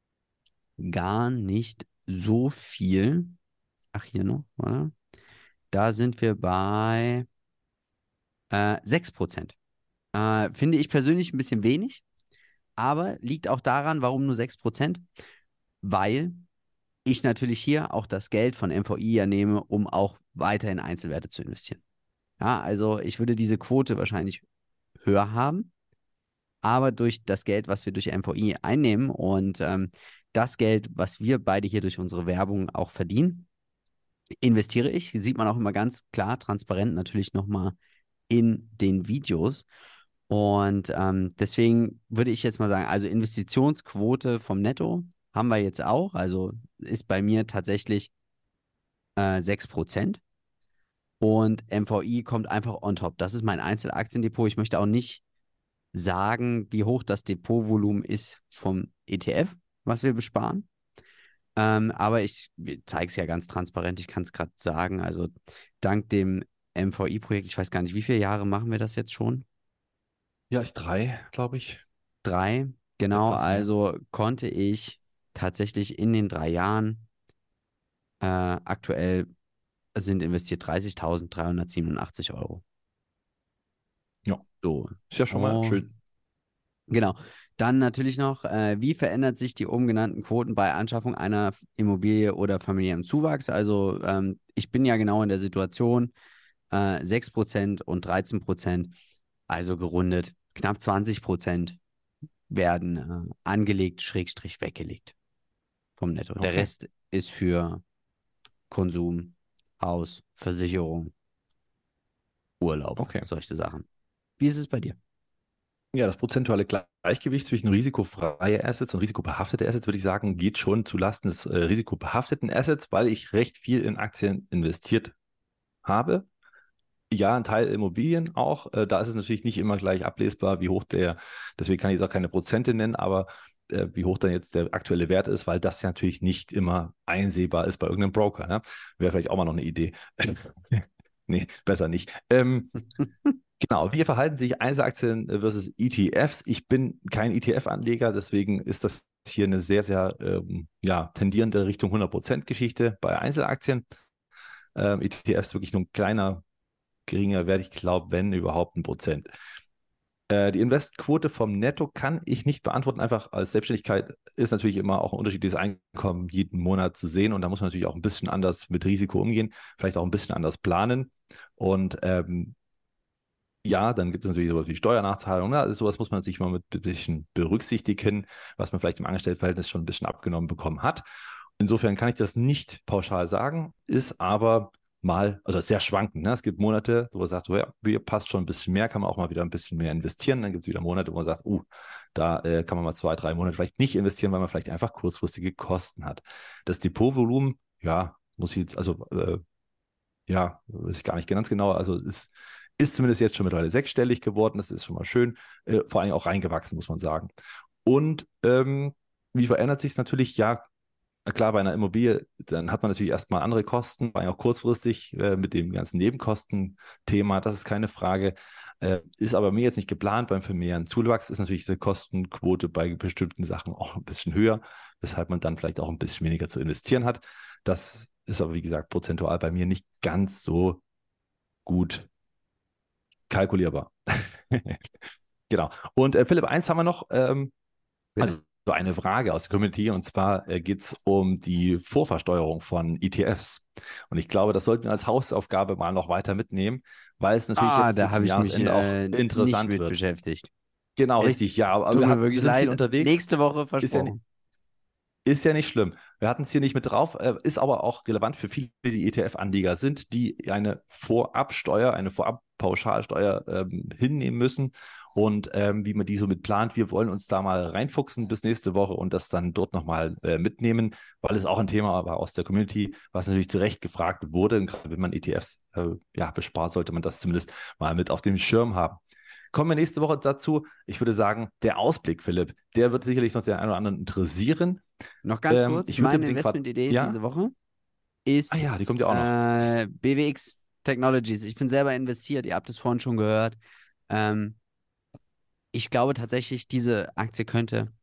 gar nicht so viel. Ach, hier noch, oder? Da sind wir bei äh, sechs Prozent. Äh, finde ich persönlich ein bisschen wenig, aber liegt auch daran, warum nur sechs Prozent? Weil ich natürlich hier auch das Geld von M V I ja nehme, um auch weiter in Einzelwerte zu investieren. Ja, also ich würde diese Quote wahrscheinlich höher haben, aber durch das Geld, was wir durch M V I einnehmen und ähm, das Geld, was wir beide hier durch unsere Werbung auch verdienen, investiere ich. Sieht man auch immer ganz klar, transparent natürlich nochmal in den Videos. Und ähm, deswegen würde ich jetzt mal sagen, also Investitionsquote vom Netto haben wir jetzt auch. Also ist bei mir tatsächlich äh, sechs Prozent. Und M V I kommt einfach on top. Das ist mein Einzelaktiendepot. Ich möchte auch nicht sagen, wie hoch das Depotvolumen ist vom E T F, was wir besparen. Ähm, aber ich zeige es ja ganz transparent. Ich kann es gerade sagen. Also dank dem M V I-Projekt, ich weiß gar nicht, wie viele Jahre machen wir das jetzt schon? Ja, ich drei, glaube ich. Drei. Genau. Etwas mehr. Also konnte ich tatsächlich in den drei Jahren äh, aktuell sind investiert dreißigtausenddreihundertsiebenundachtzig Euro. Ja, So. ist ja schon mal Oh, schön. genau. Dann natürlich noch, äh, wie verändert sich die oben genannten Quoten bei Anschaffung einer Immobilie oder familiärem Zuwachs? Also ähm, ich bin ja genau in der Situation, äh, sechs Prozent und dreizehn Prozent, also gerundet, knapp zwanzig Prozent werden äh, angelegt, Schrägstrich weggelegt vom Netto. Der Okay. Rest ist für Konsum, Haus, Versicherung, Urlaub, Okay. solche Sachen. Wie ist es bei dir? Ja, das prozentuale Gleichgewicht zwischen risikofreie Assets und risikobehaftete Assets, würde ich sagen, geht schon zulasten des äh, risikobehafteten Assets, weil ich recht viel in Aktien investiert habe. Ja, ein Teil Immobilien auch. Äh, da ist es natürlich nicht immer gleich ablesbar, wie hoch der, deswegen kann ich jetzt auch keine Prozente nennen, aber äh, wie hoch dann jetzt der aktuelle Wert ist, weil das ja natürlich nicht immer einsehbar ist bei irgendeinem Broker. Ne? Wäre vielleicht auch mal noch eine Idee. Nee, besser nicht. Ähm, genau, wie verhalten sich Einzelaktien versus E T Fs? Ich bin kein E T F-Anleger, deswegen ist das hier eine sehr, sehr ähm, ja, tendierende Richtung hundert Prozent Geschichte bei Einzelaktien. Ähm, E T Fs wirklich nur ein kleiner, geringer Wert, ich glaube, wenn überhaupt ein Prozent. Äh, die Investquote vom Netto kann ich nicht beantworten. Einfach als Selbstständigkeit ist natürlich immer auch ein unterschiedliches Einkommen jeden Monat zu sehen. Und da muss man natürlich auch ein bisschen anders mit Risiko umgehen, vielleicht auch ein bisschen anders planen. Und ähm, ja, dann gibt es natürlich sowas wie Steuernachzahlung. Ne? Also sowas muss man sich mal mit ein bisschen berücksichtigen, was man vielleicht im Angestelltenverhältnis schon ein bisschen abgenommen bekommen hat. Insofern kann ich das nicht pauschal sagen, ist aber mal, also sehr schwankend. Ne? Es gibt Monate, wo man sagt, so, ja, hier passt schon ein bisschen mehr, kann man auch mal wieder ein bisschen mehr investieren. Dann gibt es wieder Monate, wo man sagt, uh, da äh, kann man mal zwei, drei Monate vielleicht nicht investieren, weil man vielleicht einfach kurzfristige Kosten hat. Das Depotvolumen, ja, muss ich jetzt, also äh, ja, weiß ich gar nicht ganz genau, also es ist, ist zumindest jetzt schon mittlerweile sechsstellig geworden, das ist schon mal schön, äh, vor allem auch reingewachsen, muss man sagen. Und ähm, wie verändert sich es natürlich? Ja, klar, bei einer Immobilie, dann hat man natürlich erstmal andere Kosten, war ja auch kurzfristig äh, mit dem ganzen Nebenkosten-Thema, das ist keine Frage. Äh, ist aber mir jetzt nicht geplant. Beim vermehrten Zuwachs ist natürlich die Kostenquote bei bestimmten Sachen auch ein bisschen höher, weshalb man dann vielleicht auch ein bisschen weniger zu investieren hat. Das ist aber, wie gesagt, prozentual bei mir nicht ganz so gut kalkulierbar. Genau. Und äh, Philipp, eins haben wir noch. Ähm, Bitte? also so eine Frage aus der Community, und zwar äh, geht es um die Vorversteuerung von E T Fs. Und ich glaube, das sollten wir als Hausaufgabe mal noch weiter mitnehmen, weil es natürlich Ah, jetzt so da zum habe ich mich Jahresende auch äh, nicht interessant mit wird. beschäftigt. Genau, Es richtig, ja. Aber tut wir, mir hatten, wir wirklich sind viel leid. unterwegs. Nächste Woche Ist ja, ni- versprochen. ist ja nicht schlimm. Wir hatten es hier nicht mit drauf, äh, ist aber auch relevant für viele, die E T F-Anleger sind, die eine Vorabsteuer, eine Vorabpauschalsteuer ähm, hinnehmen müssen und ähm, wie man die so mit plant. Wir wollen uns da mal reinfuchsen bis nächste Woche und das dann dort nochmal äh, mitnehmen, weil es auch ein Thema war aus der Community, was natürlich zu Recht gefragt wurde. Und gerade wenn man E T Fs äh, ja, bespart, sollte man das zumindest mal mit auf dem Schirm haben. Kommen wir nächste Woche dazu. Ich würde sagen, der Ausblick, Philipp, der wird sicherlich noch den einen oder anderen interessieren. Noch ganz Ähm, kurz, ich würde meine den Quad Investmentidee ja? diese Woche Ah ist ja, die kommt ja auch noch. äh, B W X Technologies. Ich bin selber investiert, ihr habt es vorhin schon gehört. Ähm, ich glaube tatsächlich, diese Aktie könnte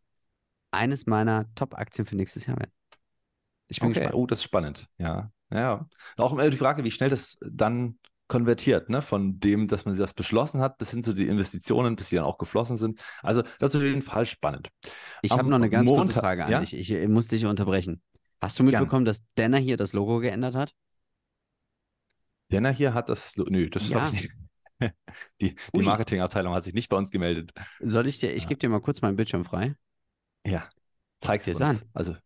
eines meiner Top-Aktien für nächstes Jahr werden. Ich bin Okay, gespannt. oh, das ist spannend. Ja, ja. Auch immer die Frage, wie schnell das dann konvertiert, ne? Von dem, dass man sich das beschlossen hat, bis hin zu den Investitionen, bis sie dann auch geflossen sind. Also, das ist auf jeden Fall spannend. Ich habe Am noch eine ganz kurze Montag, Frage an ja, dich. Ich äh, muss dich unterbrechen. Hast du gern. mitbekommen, dass Denner hier das Logo geändert hat? Jena hier hat das, nö, das habe ich Ja. nicht. Die, die Ui. Marketingabteilung hat sich nicht bei uns gemeldet. Soll ich dir, ich Ja, gebe dir mal kurz meinen Bildschirm frei. ja. Guck Zeig's dir es an. uns. Also,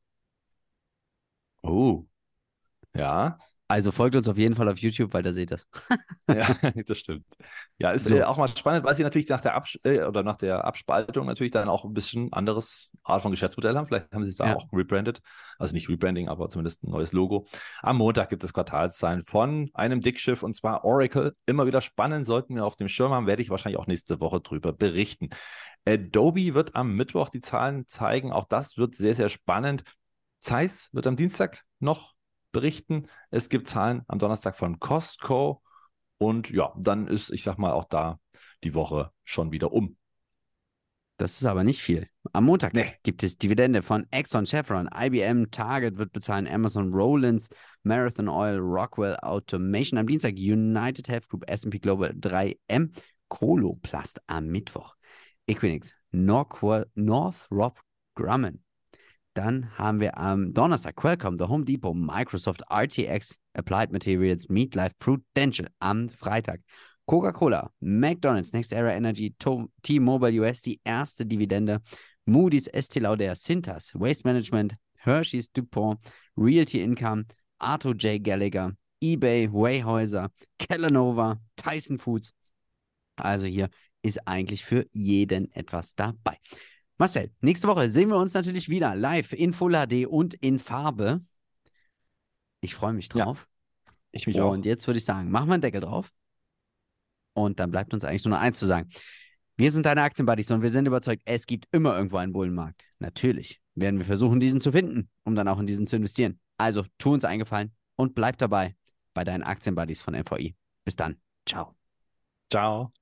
oh, ja. Also folgt uns auf jeden Fall auf YouTube, weil da seht ihr das. Ja, das stimmt. Ja, ist äh, So, auch mal spannend, weil sie natürlich nach der Abs äh, oder nach der Abspaltung natürlich dann auch ein bisschen anderes Art von Geschäftsmodell haben. Vielleicht haben sie es da ja. auch rebrandet. Also nicht Rebranding, aber zumindest ein neues Logo. Am Montag gibt es Quartalszahlen von einem Dickschiff, und zwar Oracle. Immer wieder spannend, sollten wir auf dem Schirm haben, werde ich wahrscheinlich auch nächste Woche drüber berichten. Adobe wird am Mittwoch die Zahlen zeigen. Auch das wird sehr, sehr spannend. Zeiss wird am Dienstag noch berichten. Es gibt Zahlen am Donnerstag von Costco. Und ja, dann ist, ich sag mal, auch da die Woche schon wieder um. Das ist aber nicht viel. Am Montag Nee. gibt es Dividende von Exxon, Chevron, I B M, Target wird bezahlen, Amazon, Rollins, Marathon Oil, Rockwell Automation. Am Dienstag United Health Group, S and P Global, drei M, Coloplast am Mittwoch, Equinix, Norqu- Northrop Grumman. Dann haben wir am Donnerstag Qualcomm, The Home Depot, Microsoft, R T X, Applied Materials, MetLife, Prudential am Freitag. Coca-Cola, McDonald's, NextEra Energy, To- T-Mobile U S, die erste Dividende. Moody's, Estée Lauder, Cintas, Waste Management, Hershey's, DuPont, Realty Income, Arthur J. Gallagher, eBay, Wayhäuser, Kellanova, Tyson Foods. Also hier ist eigentlich für jeden etwas dabei. Marcel, nächste Woche sehen wir uns natürlich wieder live in Full H D und in Farbe. Ich freue mich Ja, drauf. ich mich auch. Und jetzt würde ich sagen, machen wir einen Deckel drauf. Und dann bleibt uns eigentlich nur noch eins zu sagen. Wir sind deine Aktienbuddies und wir sind überzeugt, es gibt immer irgendwo einen Bullenmarkt. Natürlich werden wir versuchen, diesen zu finden, um dann auch in diesen zu investieren. Also tu uns einen Gefallen und bleib dabei bei deinen Aktienbuddies von M V I. Bis dann. Ciao. Ciao.